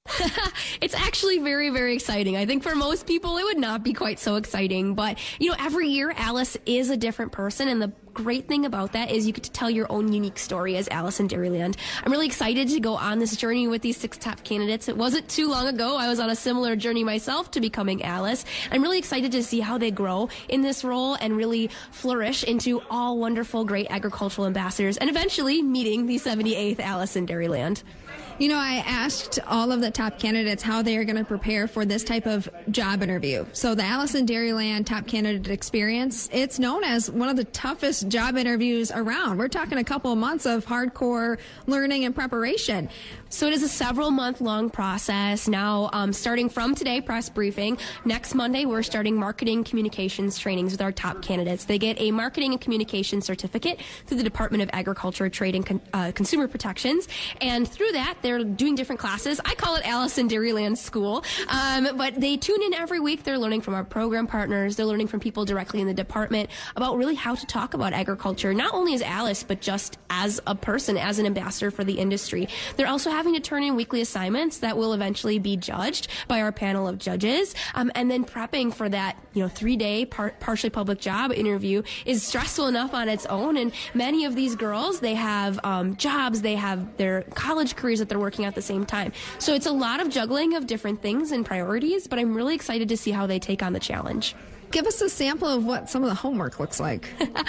It's actually very, very exciting. I think for most people, it would not be quite so exciting. But, you know, every year, Alice is a different person. And the great thing about that is you get to tell your own unique story as Alice in Dairyland. I'm really excited to go on this journey with these six top candidates. It wasn't too long ago. I was on a similar journey myself to becoming Alice. I'm really excited to see how they grow in this role and really flourish into all wonderful, great agricultural ambassadors and eventually meeting the seventy-eighth Alice in Dairyland.
You know, I asked all of the top candidates how they are going to prepare for this type of job interview. So the Alice in Dairyland Top Candidate Experience, it's known as one of the toughest first job interviews around. We're talking a couple of months of hardcore learning and preparation.
So it is a several month long process. Now, um, starting from today, press briefing. Next Monday, we're starting marketing communications trainings with our top candidates. They get a marketing and communications certificate through the Department of Agriculture, Trade, and Con- uh, Consumer Protections. And through that, they're doing different classes. I call it Alice in Dairyland School. Um, but they tune in every week. They're learning from our program partners. They're learning from people directly in the department about really how to talk about agriculture, not only as Alice, but just as a person, as an ambassador for the industry. They're also having to turn in weekly assignments that will eventually be judged by our panel of judges. Um, and then prepping for that, you know, three-day par- partially public job interview is stressful enough on its own. And many of these girls, they have um, jobs, they have their college careers that they're working at the same time. So it's a lot of juggling of different things and priorities, but I'm really excited to see how they take on the challenge.
Give us a sample of what some of the homework looks like.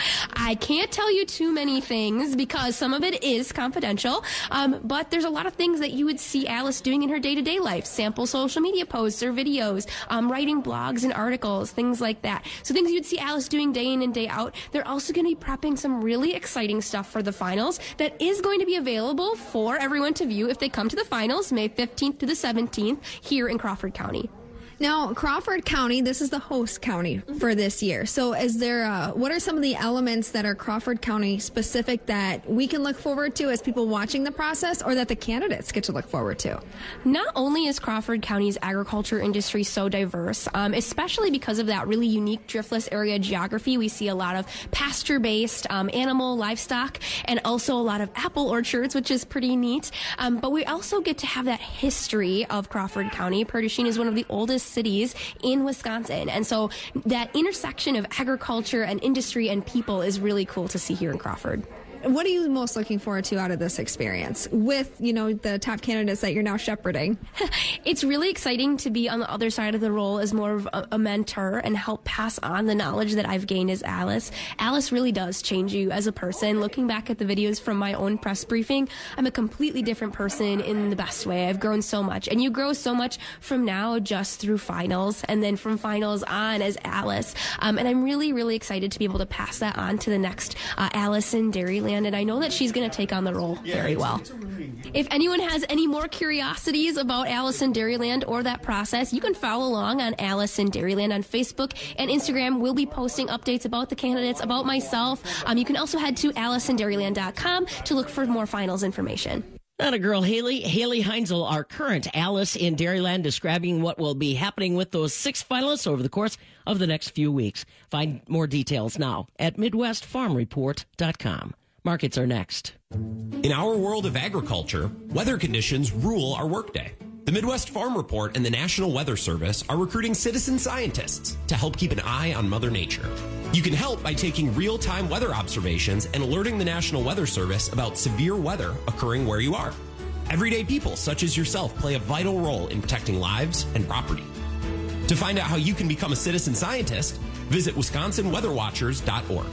I can't tell you too many things because some of it is confidential, um, but there's a lot of things that you would see Alice doing in her day-to-day life. Sample social media posts or videos, um, writing blogs and articles, things like that. So things you'd see Alice doing day in and day out. They're also going to be prepping some really exciting stuff for the finals that is going to be available for everyone to view if they come to the finals May fifteenth to the seventeenth here in Crawford County.
Now, Crawford County, this is the host county for this year. So is there, uh, what are some of the elements that are Crawford County specific that we can look forward to as people watching the process or that the candidates get to look forward to?
Not only is Crawford County's agriculture industry so diverse, um, especially because of that really unique driftless area geography, we see a lot of pasture-based um, animal, livestock, and also a lot of apple orchards, which is pretty neat. Um, but we also get to have that history of Crawford County. Purducene is one of the oldest cities in Wisconsin. And so that intersection of agriculture and industry and people is really cool to see here in Crawford.
What are you most looking forward to out of this experience with, you know, the top candidates that you're now shepherding?
It's really exciting to be on the other side of the role as more of a, a mentor and help pass on the knowledge that I've gained as Alice. Alice really does change you as a person. Looking back at the videos from my own press briefing, I'm a completely different person in the best way. I've grown so much, and you grow so much from now just through finals and then from finals on as Alice. Um, and I'm really, really excited to be able to pass that on to the next uh, Alice in Dairyland. And I know that she's going to take on the role very well. If anyone has any more curiosities about Alice in Dairyland or that process, you can follow along on Alice in Dairyland on Facebook and Instagram. We'll be posting updates about the candidates, about myself. Um, you can also head to alice in dairyland dot com to look for more finals information.
Not a girl, Haley. Haley Heinzel, our current Alice in Dairyland, describing what will be happening with those six finalists over the course of the next few weeks. Find more details now at midwest farm report dot com. Markets are next.
In our world of agriculture, weather conditions rule our workday. The Midwest Farm Report and the National Weather Service are recruiting citizen scientists to help keep an eye on Mother Nature. You can help by taking real-time weather observations and alerting the National Weather Service about severe weather occurring where you are. Everyday people such as yourself play a vital role in protecting lives and property. To find out how you can become a citizen scientist, visit wisconsin weather watchers dot org.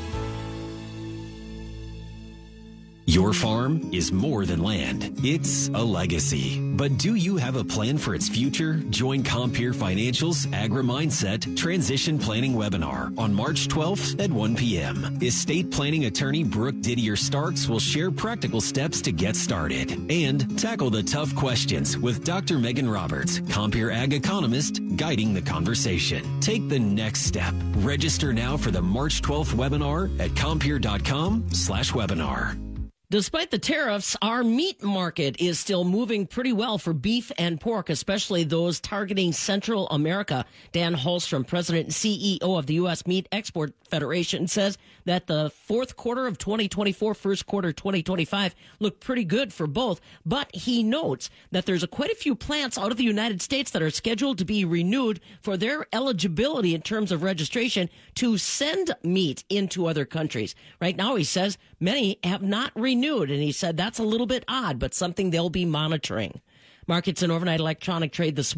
Your farm is more than land. It's a legacy. But do you have a plan for its future? Join Compeer Financial's Agri-Mindset Transition Planning Webinar on March twelfth at one p.m. Estate planning attorney Brooke Didier Starks will share practical steps to get started and tackle the tough questions with Doctor Megan Roberts, Compeer Ag economist, guiding the conversation. Take the next step. Register now for the March twelfth webinar at compeer dot com slash webinar.
Despite the tariffs, our meat market is still moving pretty well for beef and pork, especially those targeting Central America. Dan Holstrom, president and C E O of the U S Meat Export Federation, says that the fourth quarter of twenty twenty-four, first quarter twenty twenty-five look pretty good for both. But he notes that there's a quite a few plants out of the United States that are scheduled to be renewed for their eligibility in terms of registration to send meat into other countries. Right now, he says many have not renewed. Renewed, and he said that's a little bit odd, but something they'll be monitoring. Markets and overnight electronic trade this morning.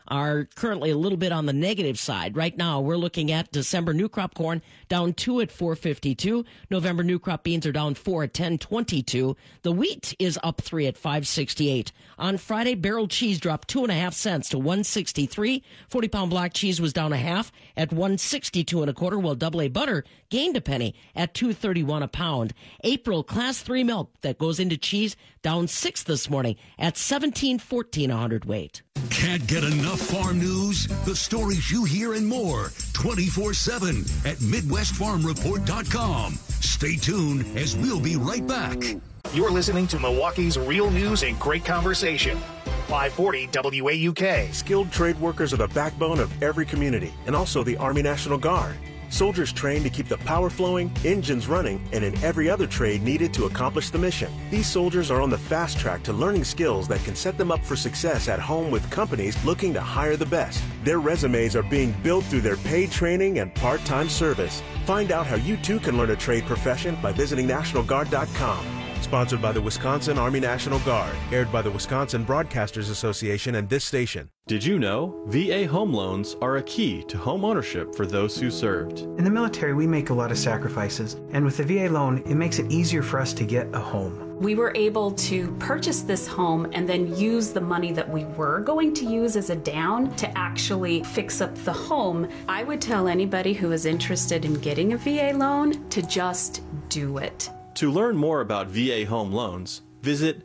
are currently a little bit on the negative side. Right now, we're looking at December new crop corn down two at four fifty-two. November new crop beans are down four at ten twenty-two. The wheat is up three at five sixty-eight. On Friday, barrel cheese dropped two and a half cents to one sixty-three. forty pound block cheese was down a half at one sixty-two and a quarter, while double A butter gained a penny at two thirty-one a pound. April class three milk that goes into cheese down six this morning at seventeen fourteen a hundredweight.
Can't get enough farm news? The stories you hear and more twenty-four seven at Midwest Farm Report dot com. Stay tuned as we'll be right back.
You're listening to Milwaukee's Real News and Great Conversation. five forty W A U K.
Skilled trade workers are the backbone of every community and also the Army National Guard. Soldiers trained to keep the power flowing, engines running, and in every other trade needed to accomplish the mission. These soldiers are on the fast track to learning skills that can set them up for success at home with companies looking to hire the best. Their resumes are being built through their paid training and part-time service. Find out how you too can learn a trade profession by visiting National Guard dot com. Sponsored by the Wisconsin Army National Guard. Aired by the Wisconsin Broadcasters Association and this station.
Did you know V A home loans are a key to home ownership for those who served?
In the military, we make a lot of sacrifices, and with the V A loan, it makes it easier for us to get a home.
We were able to purchase this home and then use the money that we were going to use as a down to actually fix up the home. I would tell anybody who is interested in getting a V A loan to just do it.
To learn more about V A home loans, visit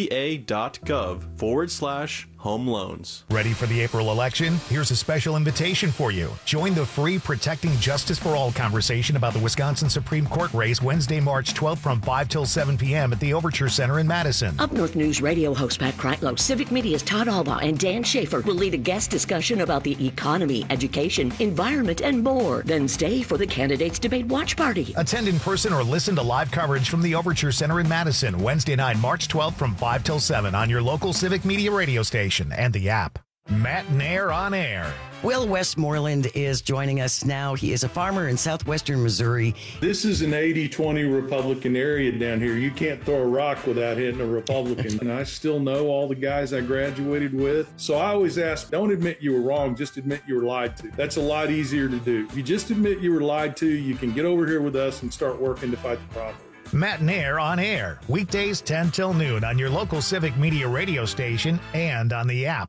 va.gov forward slash home loans.
Ready for the April election? Here's a special invitation for you. Join the free Protecting Justice for All conversation about the Wisconsin Supreme Court race Wednesday, March twelfth from five till seven p.m. at the Overture Center in Madison.
Up North News Radio host Pat Kreitlow, Civic Media's Todd Alba, and Dan Schaefer will lead a guest discussion about the economy, education, environment, and more. Then stay for the Candidates Debate Watch Party.
Attend in person or listen to live coverage from the Overture Center in Madison Wednesday night, March twelfth from five till seven on your local Civic Media radio station and the app. Matt Nair on air.
Will Westmoreland is joining us now. He is a farmer in southwestern Missouri.
This is an eighty twenty Republican area down here. You can't throw a rock without hitting a Republican. And I still know all the guys I graduated with. So I always ask, don't admit you were wrong, just admit you were lied to. That's a lot easier to do. If you just admit you were lied to, you can get over here with us and start working to fight the problem.
Matt Nair on air, weekdays ten till noon on your local Civic Media radio station and on the app.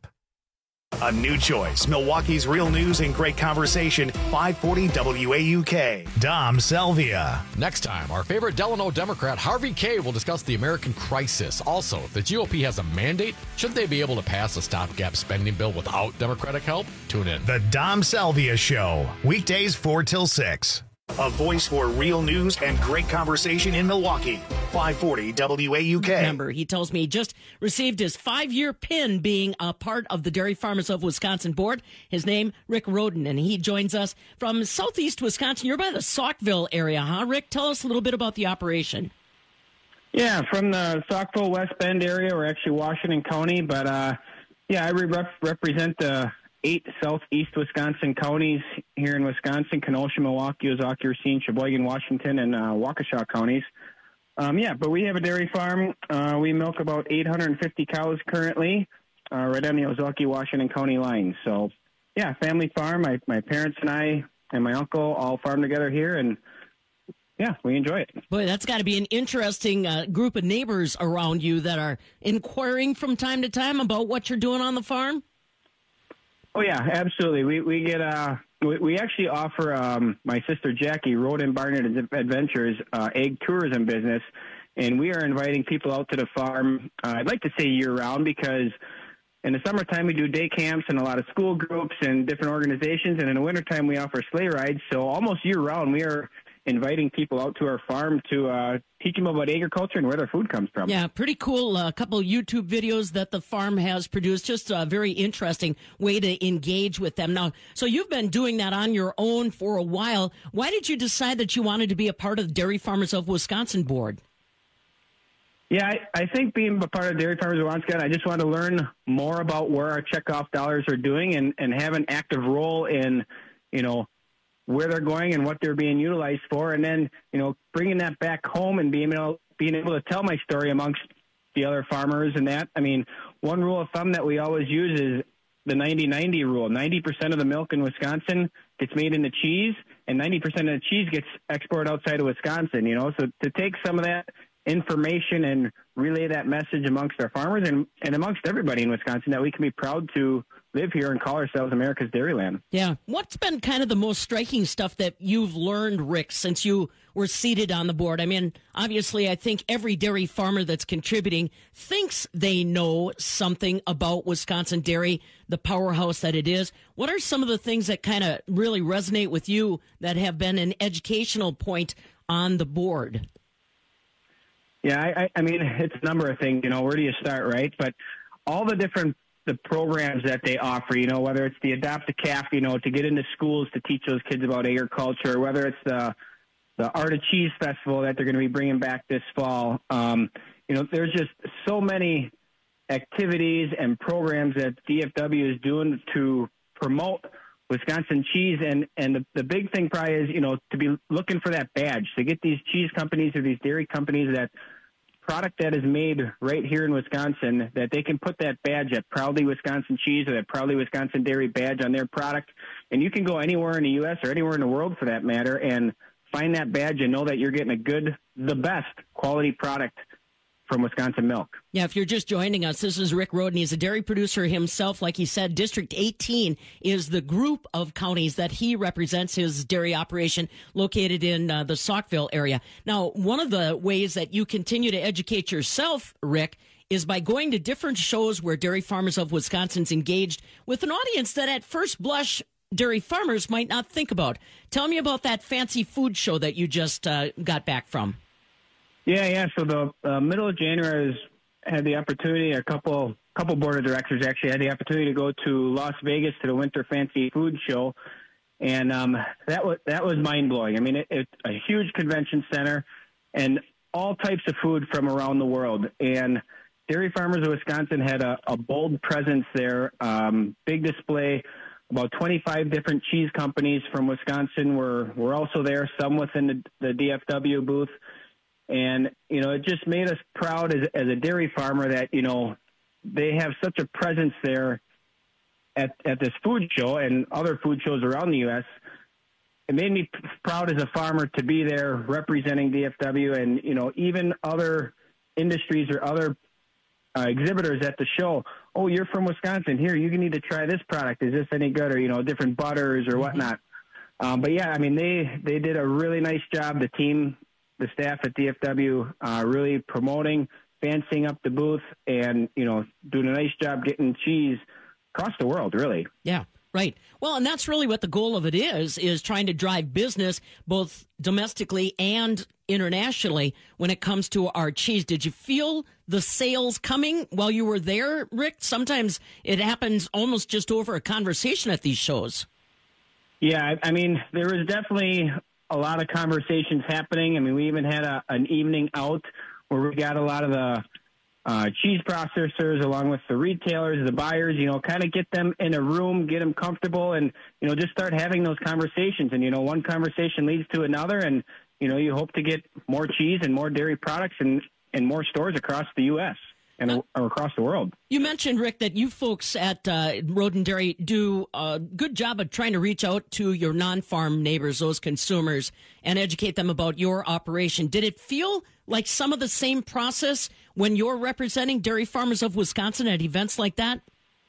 A new choice, Milwaukee's Real News and Great Conversation, five forty W A U K. Dom Selvia.
Next time, our favorite Delano Democrat, Harvey Kaye, will discuss the American crisis. Also, if the G O P has a mandate, shouldn't they be able to pass a stopgap spending bill without Democratic help? Tune in.
The Dom Selvia Show, weekdays four till six. A voice for real news and great conversation in Milwaukee. five forty W A U K.
Remember, he tells me he just received his five-year pin being a part of the Dairy Farmers of Wisconsin board. His name, Rick Roden, and he joins us from southeast Wisconsin. You're by the Saukville area, huh? Rick, tell us a little bit about the operation.
Yeah, from the Saukville West Bend area. We're actually Washington County, but uh, yeah, I rep- represent the eight southeast Wisconsin counties here in Wisconsin: Kenosha, Milwaukee, Ozaukee, Racine, Sheboygan, Washington, and uh, Waukesha counties. Um, yeah, but we have a dairy farm. Uh, we milk about eight hundred fifty cows currently, uh, right on the Ozaukee, Washington County line. So, yeah, family farm. My, my parents and I and my uncle all farm together here, and yeah, we enjoy it.
Boy, that's got to be an interesting uh, group of neighbors around you that are inquiring from time to time about what you're doing on the farm.
Oh yeah, absolutely. We we get uh we, we actually offer um my sister Jackie Roden Barnett Adventures uh, egg tourism business, and we are inviting people out to the farm. Uh, I'd like to say year round, because in the summertime we do day camps and a lot of school groups and different organizations, and in the wintertime we offer sleigh rides. So almost year round we are inviting people out to our farm to uh, teach them about agriculture and where their food comes from.
Yeah, pretty cool. A couple YouTube videos that the farm has produced. Just a very interesting way to engage with them. Now, so you've been doing that on your own for a while. Why did you decide that you wanted to be a part of the Dairy Farmers of Wisconsin board?
Yeah, I, I think being a part of Dairy Farmers of Wisconsin, I just want to learn more about where our checkoff dollars are doing and, and have an active role in, you know, where they're going and what they're being utilized for, and then, you know, bringing that back home and being able, being able to tell my story amongst the other farmers and that. I mean, one rule of thumb that we always use is the ninety ninety rule. ninety percent of the milk in Wisconsin gets made into cheese, and ninety percent of the cheese gets exported outside of Wisconsin, you know. So to take some of that information and relay that message amongst our farmers and, and amongst everybody in Wisconsin, that we can be proud to live here and call ourselves America's Dairyland.
Yeah. What's been kind of the most striking stuff that you've learned, Rick, since you were seated on the board? I mean, obviously, I think every dairy farmer that's contributing thinks they know something about Wisconsin dairy, the powerhouse that it is. What are some of the things that kind of really resonate with you that have been an educational point on the board?
Yeah, I, I mean, it's a number of things. You know, where do you start, right? But all the different the programs that they offer, you know, whether it's the Adopt a Calf, you know, to get into schools to teach those kids about agriculture, whether it's the the Art of Cheese Festival that they're going to be bringing back this fall. Um, you know, there's just so many activities and programs that D F W is doing to promote Wisconsin cheese. And, and the, the big thing probably is, you know, to be looking for that badge, to get these cheese companies or these dairy companies that product that is made right here in Wisconsin, that they can put that badge, that Proudly Wisconsin Cheese or that Proudly Wisconsin Dairy badge on their product. And you can go anywhere in the U S or anywhere in the world for that matter and find that badge and know that you're getting a good, the best quality product from Wisconsin milk.
Yeah, if you're just joining us, this is Rick Rhoden. He's a dairy producer himself. Like he said, District eighteen is the group of counties that he represents, his dairy operation located in uh, the Saukville area. Now, one of the ways that you continue to educate yourself, Rick, is by going to different shows where Dairy Farmers of Wisconsin's engaged with an audience that at first blush dairy farmers might not think about. Tell me about that fancy food show that you just uh, got back from.
Yeah, yeah. So the uh, middle of January, I had the opportunity, a couple couple board of directors actually had the opportunity to go to Las Vegas to the Winter Fancy Food Show, and um, that was that was mind blowing. I mean, it, it's a huge convention center, and all types of food from around the world. And Dairy Farmers of Wisconsin had a, a bold presence there, um, big display. About twenty-five different cheese companies from Wisconsin were were also there. Some within the, the D F W booth. And, you know, it just made us proud as, as a dairy farmer that, you know, they have such a presence there at, at this food show and other food shows around the U S. It made me p- proud as a farmer to be there representing D F W and, you know, even other industries or other uh, exhibitors at the show. Oh, you're from Wisconsin. Here, you need to try this product. Is this any good? Or, you know, different butters or whatnot. Um, but, yeah, I mean, they, they did a really nice job, the team, the staff at D F W, uh, really promoting, fancying up the booth, and, you know, doing a nice job getting cheese across the world, really.
Yeah, right. Well, and that's really what the goal of it is, is trying to drive business both domestically and internationally when it comes to our cheese. Did you feel the sales coming while you were there, Rick? Sometimes it happens almost just over a conversation at these shows.
Yeah, I, I mean, there was definitely a lot of conversations happening. I mean, we even had a, an evening out where we got a lot of the uh, cheese processors along with the retailers, the buyers, you know, kind of get them in a room, get them comfortable, and, you know, just start having those conversations. And, you know, one conversation leads to another, and, you know, you hope to get more cheese and more dairy products and, and more stores across the U S and uh, or across the world.
You mentioned, Rick, that you folks at uh, Rhoden Dairy do a good job of trying to reach out to your non-farm neighbors, those consumers, and educate them about your operation. Did it feel like some of the same process when you're representing Dairy Farmers of Wisconsin at events like that?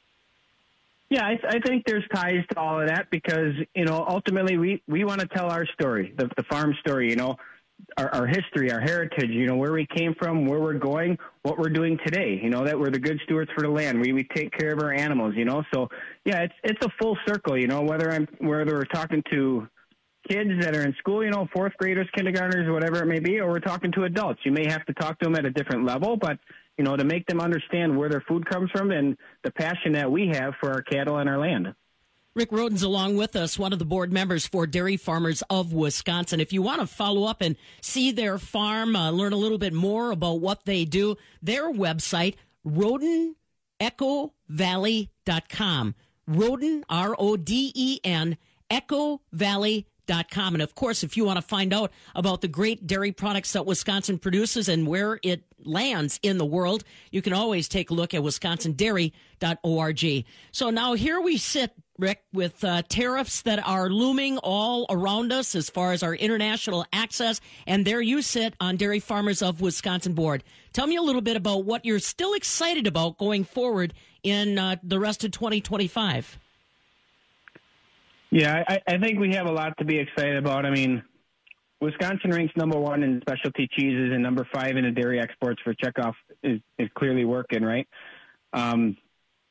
Yeah, I, I think there's ties to all of that because, you know, ultimately we, we want to tell our story, the, the farm story, you know, Our, our history, our heritage, you know, where we came from, where we're going, what we're doing today, you know, that we're the good stewards for the land. We, we take care of our animals, you know. So, yeah, it's it's a full circle, you know, whether I'm whether we're talking to kids that are in school, you know, fourth graders, kindergartners, whatever it may be, or we're talking to adults. You may have to talk to them at a different level, but, you know, to make them understand where their food comes from and the passion that we have for our cattle and our land.
Rick Rhoden's along with us, one of the board members for Dairy Farmers of Wisconsin. If you want to follow up and see their farm, uh, learn a little bit more about what they do, their website, Rhoden Echo Valley dot com. Rhoden, R O D E N, Echo Valley dot com. And of course, if you want to find out about the great dairy products that Wisconsin produces and where it lands in the world, you can always take a look at wisconsin dairy dot org. So now here we sit, Rick, with uh, tariffs that are looming all around us as far as our international access. And there you sit on Dairy Farmers of Wisconsin board. Tell me a little bit about what you're still excited about going forward in uh, the rest of twenty twenty-five.
Yeah, I, I think we have a lot to be excited about. I mean, Wisconsin ranks number one in specialty cheeses and number five in the dairy exports for checkoff is, is clearly working, right? Um,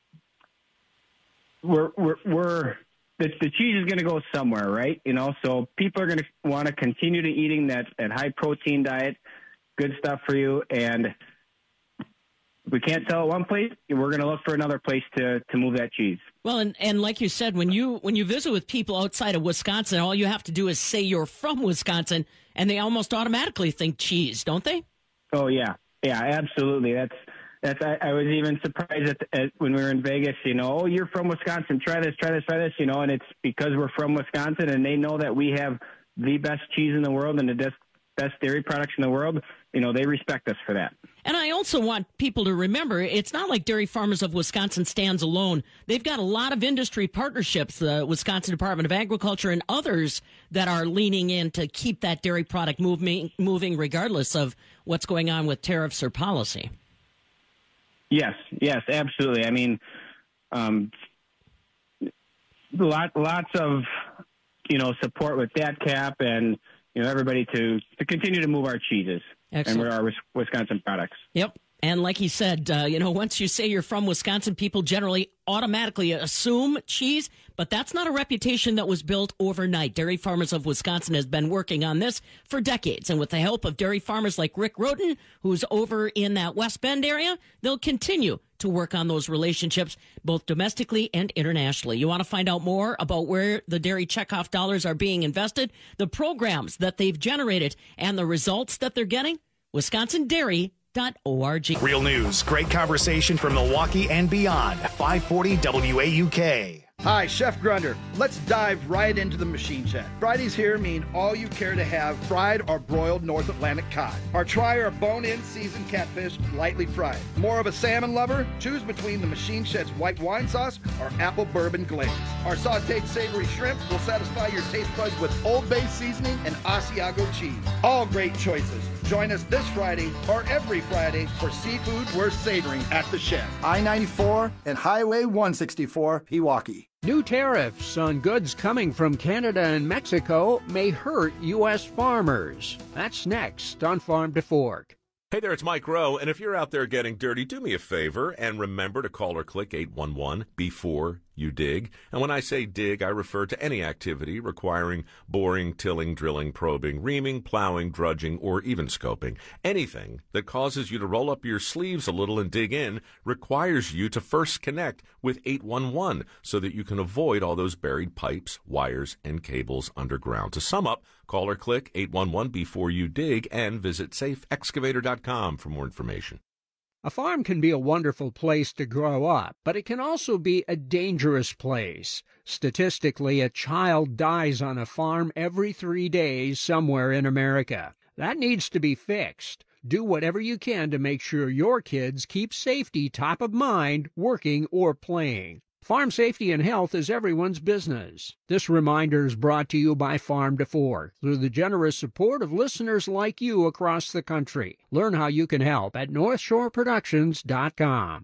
we're, we're, we're, the, the cheese is going to go somewhere, right? You know, so people are going to want to continue to eating that, that high protein diet, good stuff for you. And if we can't sell it one place, we're going to look for another place to, to move that cheese.
Well, and, and like you said, when you when you visit with people outside of Wisconsin, all you have to do is say you're from Wisconsin, and they almost automatically think cheese, don't they?
Oh yeah, yeah, absolutely. That's that's. I, I was even surprised at, at when we were in Vegas. You know, oh, you're from Wisconsin. Try this, try this, try this. You know, and it's because we're from Wisconsin, and they know that we have the best cheese in the world and the best best dairy products in the world. You know, they respect us for that.
And I also want people to remember, it's not like Dairy Farmers of Wisconsin stands alone. They've got a lot of industry partnerships, the Wisconsin Department of Agriculture and others that are leaning in to keep that dairy product moving, moving regardless of what's going on with tariffs or policy.
Yes, yes, absolutely. I mean, um, lot, lots of, you know, support with D A T C A P and, you know, everybody to, to continue to move our cheeses. Excellent. And we're our Wisconsin products.
Yep. And like he said, uh, you know, once you say you're from Wisconsin, people generally automatically assume cheese, but that's not a reputation that was built overnight. Dairy Farmers of Wisconsin has been working on this for decades. And with the help of dairy farmers like Rick Roden, who's over in that West Bend area, they'll continue to work on those relationships, both domestically and internationally. You want to find out more about where the dairy checkoff dollars are being invested, the programs that they've generated, and the results that they're getting? wisconsin dairy dot org.
Real news, great conversation from Milwaukee and beyond. five forty W A U K.
Hi, Chef Grunder. Let's dive right into the Machine Shed. Fridays here mean all you care to have fried or broiled North Atlantic cod. Or try our bone-in seasoned catfish lightly fried. More of a salmon lover? Choose between the Machine Shed's white wine sauce or apple bourbon glaze. Our sauteed savory shrimp will satisfy your taste buds with Old Bay seasoning and Asiago cheese. All great choices. Join us this Friday or every Friday for seafood worth savoring at the Shed.
I ninety-four and Highway one sixty-four, Pewaukee.
New tariffs on goods coming from Canada and Mexico may hurt U S farmers. That's next on Farm to Fork.
Hey there, it's Mike Rowe, and if you're out there getting dirty, do me a favor and remember to call or click eight one one before you dig. And when I say dig, I refer to any activity requiring boring, tilling, drilling, probing, reaming, plowing, drudging, or even scoping. Anything that causes you to roll up your sleeves a little and dig in requires you to first connect with eight one one so that you can avoid all those buried pipes, wires, and cables underground. To sum up, call or click eight one one before you dig and visit safe excavator dot com for more information.
A farm can be a wonderful place to grow up, but it can also be a dangerous place. Statistically, a child dies on a farm every three days somewhere in America. That needs to be fixed. Do whatever you can to make sure your kids keep safety top of mind, working or playing. Farm safety and health is everyone's business. This reminder is brought to you by Farm to Fork through the generous support of listeners like you across the country. Learn how you can help at north shore productions dot com.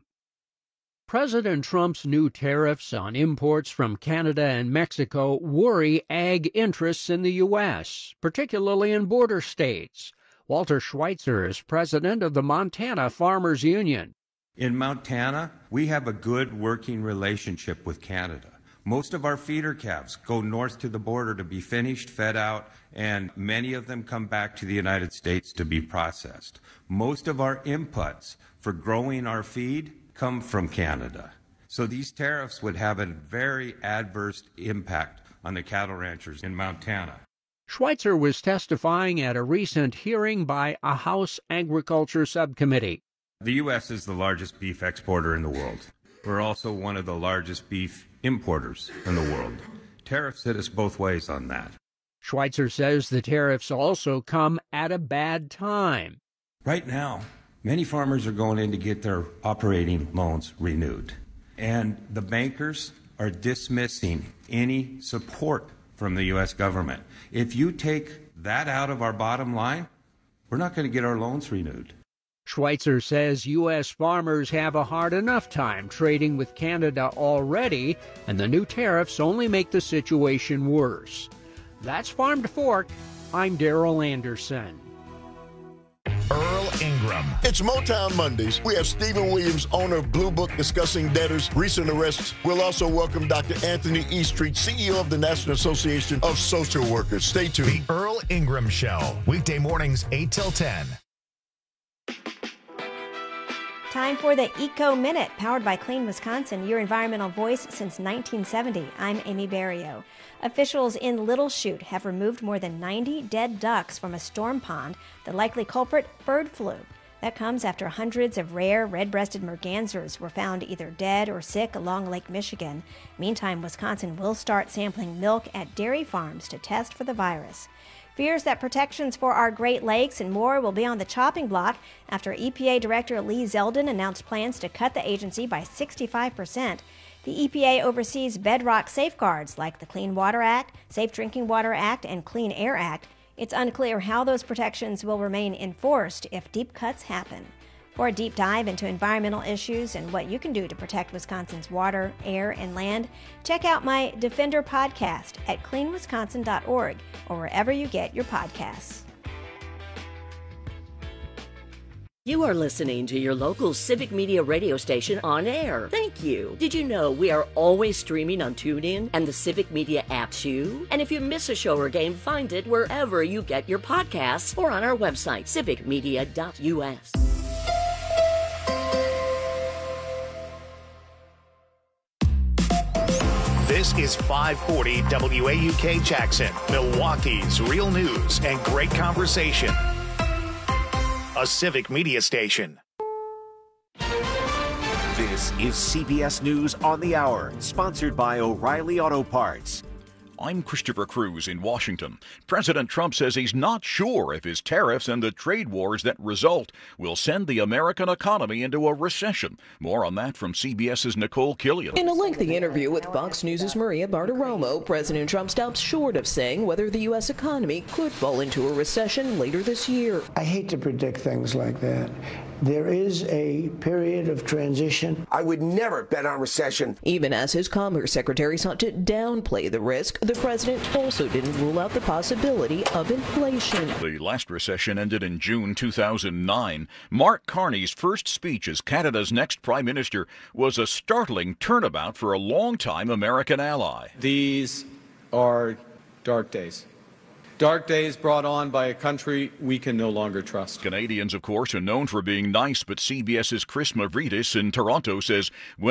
President Trump's new tariffs on imports from Canada and Mexico worry ag interests in the U S, particularly in border states. Walter Schweitzer is president of the Montana Farmers Union.
In Montana, we have a good working relationship with Canada. Most of our feeder calves go north to the border to be finished, fed out, and many of them come back to the United States to be processed. Most of our inputs for growing our feed come from Canada. So these tariffs would have a very adverse impact on the cattle ranchers in Montana.
Schweitzer was testifying at a recent hearing by a House Agriculture Subcommittee.
The U S is the largest beef exporter in the world. We're also one of the largest beef importers in the world. Tariffs hit us both ways on that.
Schweitzer says the tariffs also come at a bad time.
Right now, many farmers are going in to get their operating loans renewed, and the bankers are dismissing any support from the U S government. If you take that out of our bottom line, we're not going to get our loans renewed.
Schweitzer says U S farmers have a hard enough time trading with Canada already, and the new tariffs only make the situation worse. That's Farm to Fork. I'm Darrell Anderson.
Earl Ingram.
It's Motown Mondays. We have Stephen Williams, owner of Blue Book, discussing debtors' recent arrests. We'll also welcome Doctor Anthony Eastreet, C E O of the National Association of Social Workers. Stay tuned.
The Earl Ingram Show, weekday mornings eight till ten.
Time for the Eco Minute, powered by Clean Wisconsin, your environmental voice since nineteen seventy. I'm Amy Barrio. Officials in Little Chute have removed more than ninety dead ducks from a storm pond, the likely culprit, bird flu. That comes after hundreds of rare red-breasted mergansers were found either dead or sick along Lake Michigan. Meantime, Wisconsin will start sampling milk at dairy farms to test for the virus. Fears that protections for our Great Lakes and more will be on the chopping block after E P A Director Lee Zeldin announced plans to cut the agency by sixty-five percent. The E P A oversees bedrock safeguards like the Clean Water Act, Safe Drinking Water Act, and Clean Air Act. It's unclear how those protections will remain enforced if deep cuts happen. For a deep dive into environmental issues and what you can do to protect Wisconsin's water, air, and land, check out my Defender podcast at clean wisconsin dot org or wherever you get your podcasts.
You are listening to your local Civic Media radio station on air. Thank you. Did you know we are always streaming on TuneIn and the Civic Media app too? And if you miss a show or game, find it wherever you get your podcasts or on our website, civic media dot u s.
This is five forty W A U K Jackson, Milwaukee's real news and great conversation. A Civic Media station.
This is C B S News on the Hour, sponsored by O'Reilly Auto Parts.
I'm Christopher Cruz in Washington. President Trump says he's not sure if his tariffs and the trade wars that result will send the American economy into a recession. More on that from CBS's Nicole Killian.
In a lengthy interview with Fox News' Maria Bartiromo, President Trump stops short of saying whether the U S economy could fall into a recession later this year.
I hate to predict things like that. There is a period of transition.
I would never bet on recession.
Even as his Commerce Secretary sought to downplay the risk, the president also didn't rule out the possibility of inflation.
The last recession ended in June two thousand nine. Mark Carney's first speech as Canada's next prime minister was a startling turnabout for a longtime American ally.
These are dark days. Dark days brought on by a country we can no longer trust.
Canadians, of course, are known for being nice, but CBS's Chris Mavridis in Toronto says when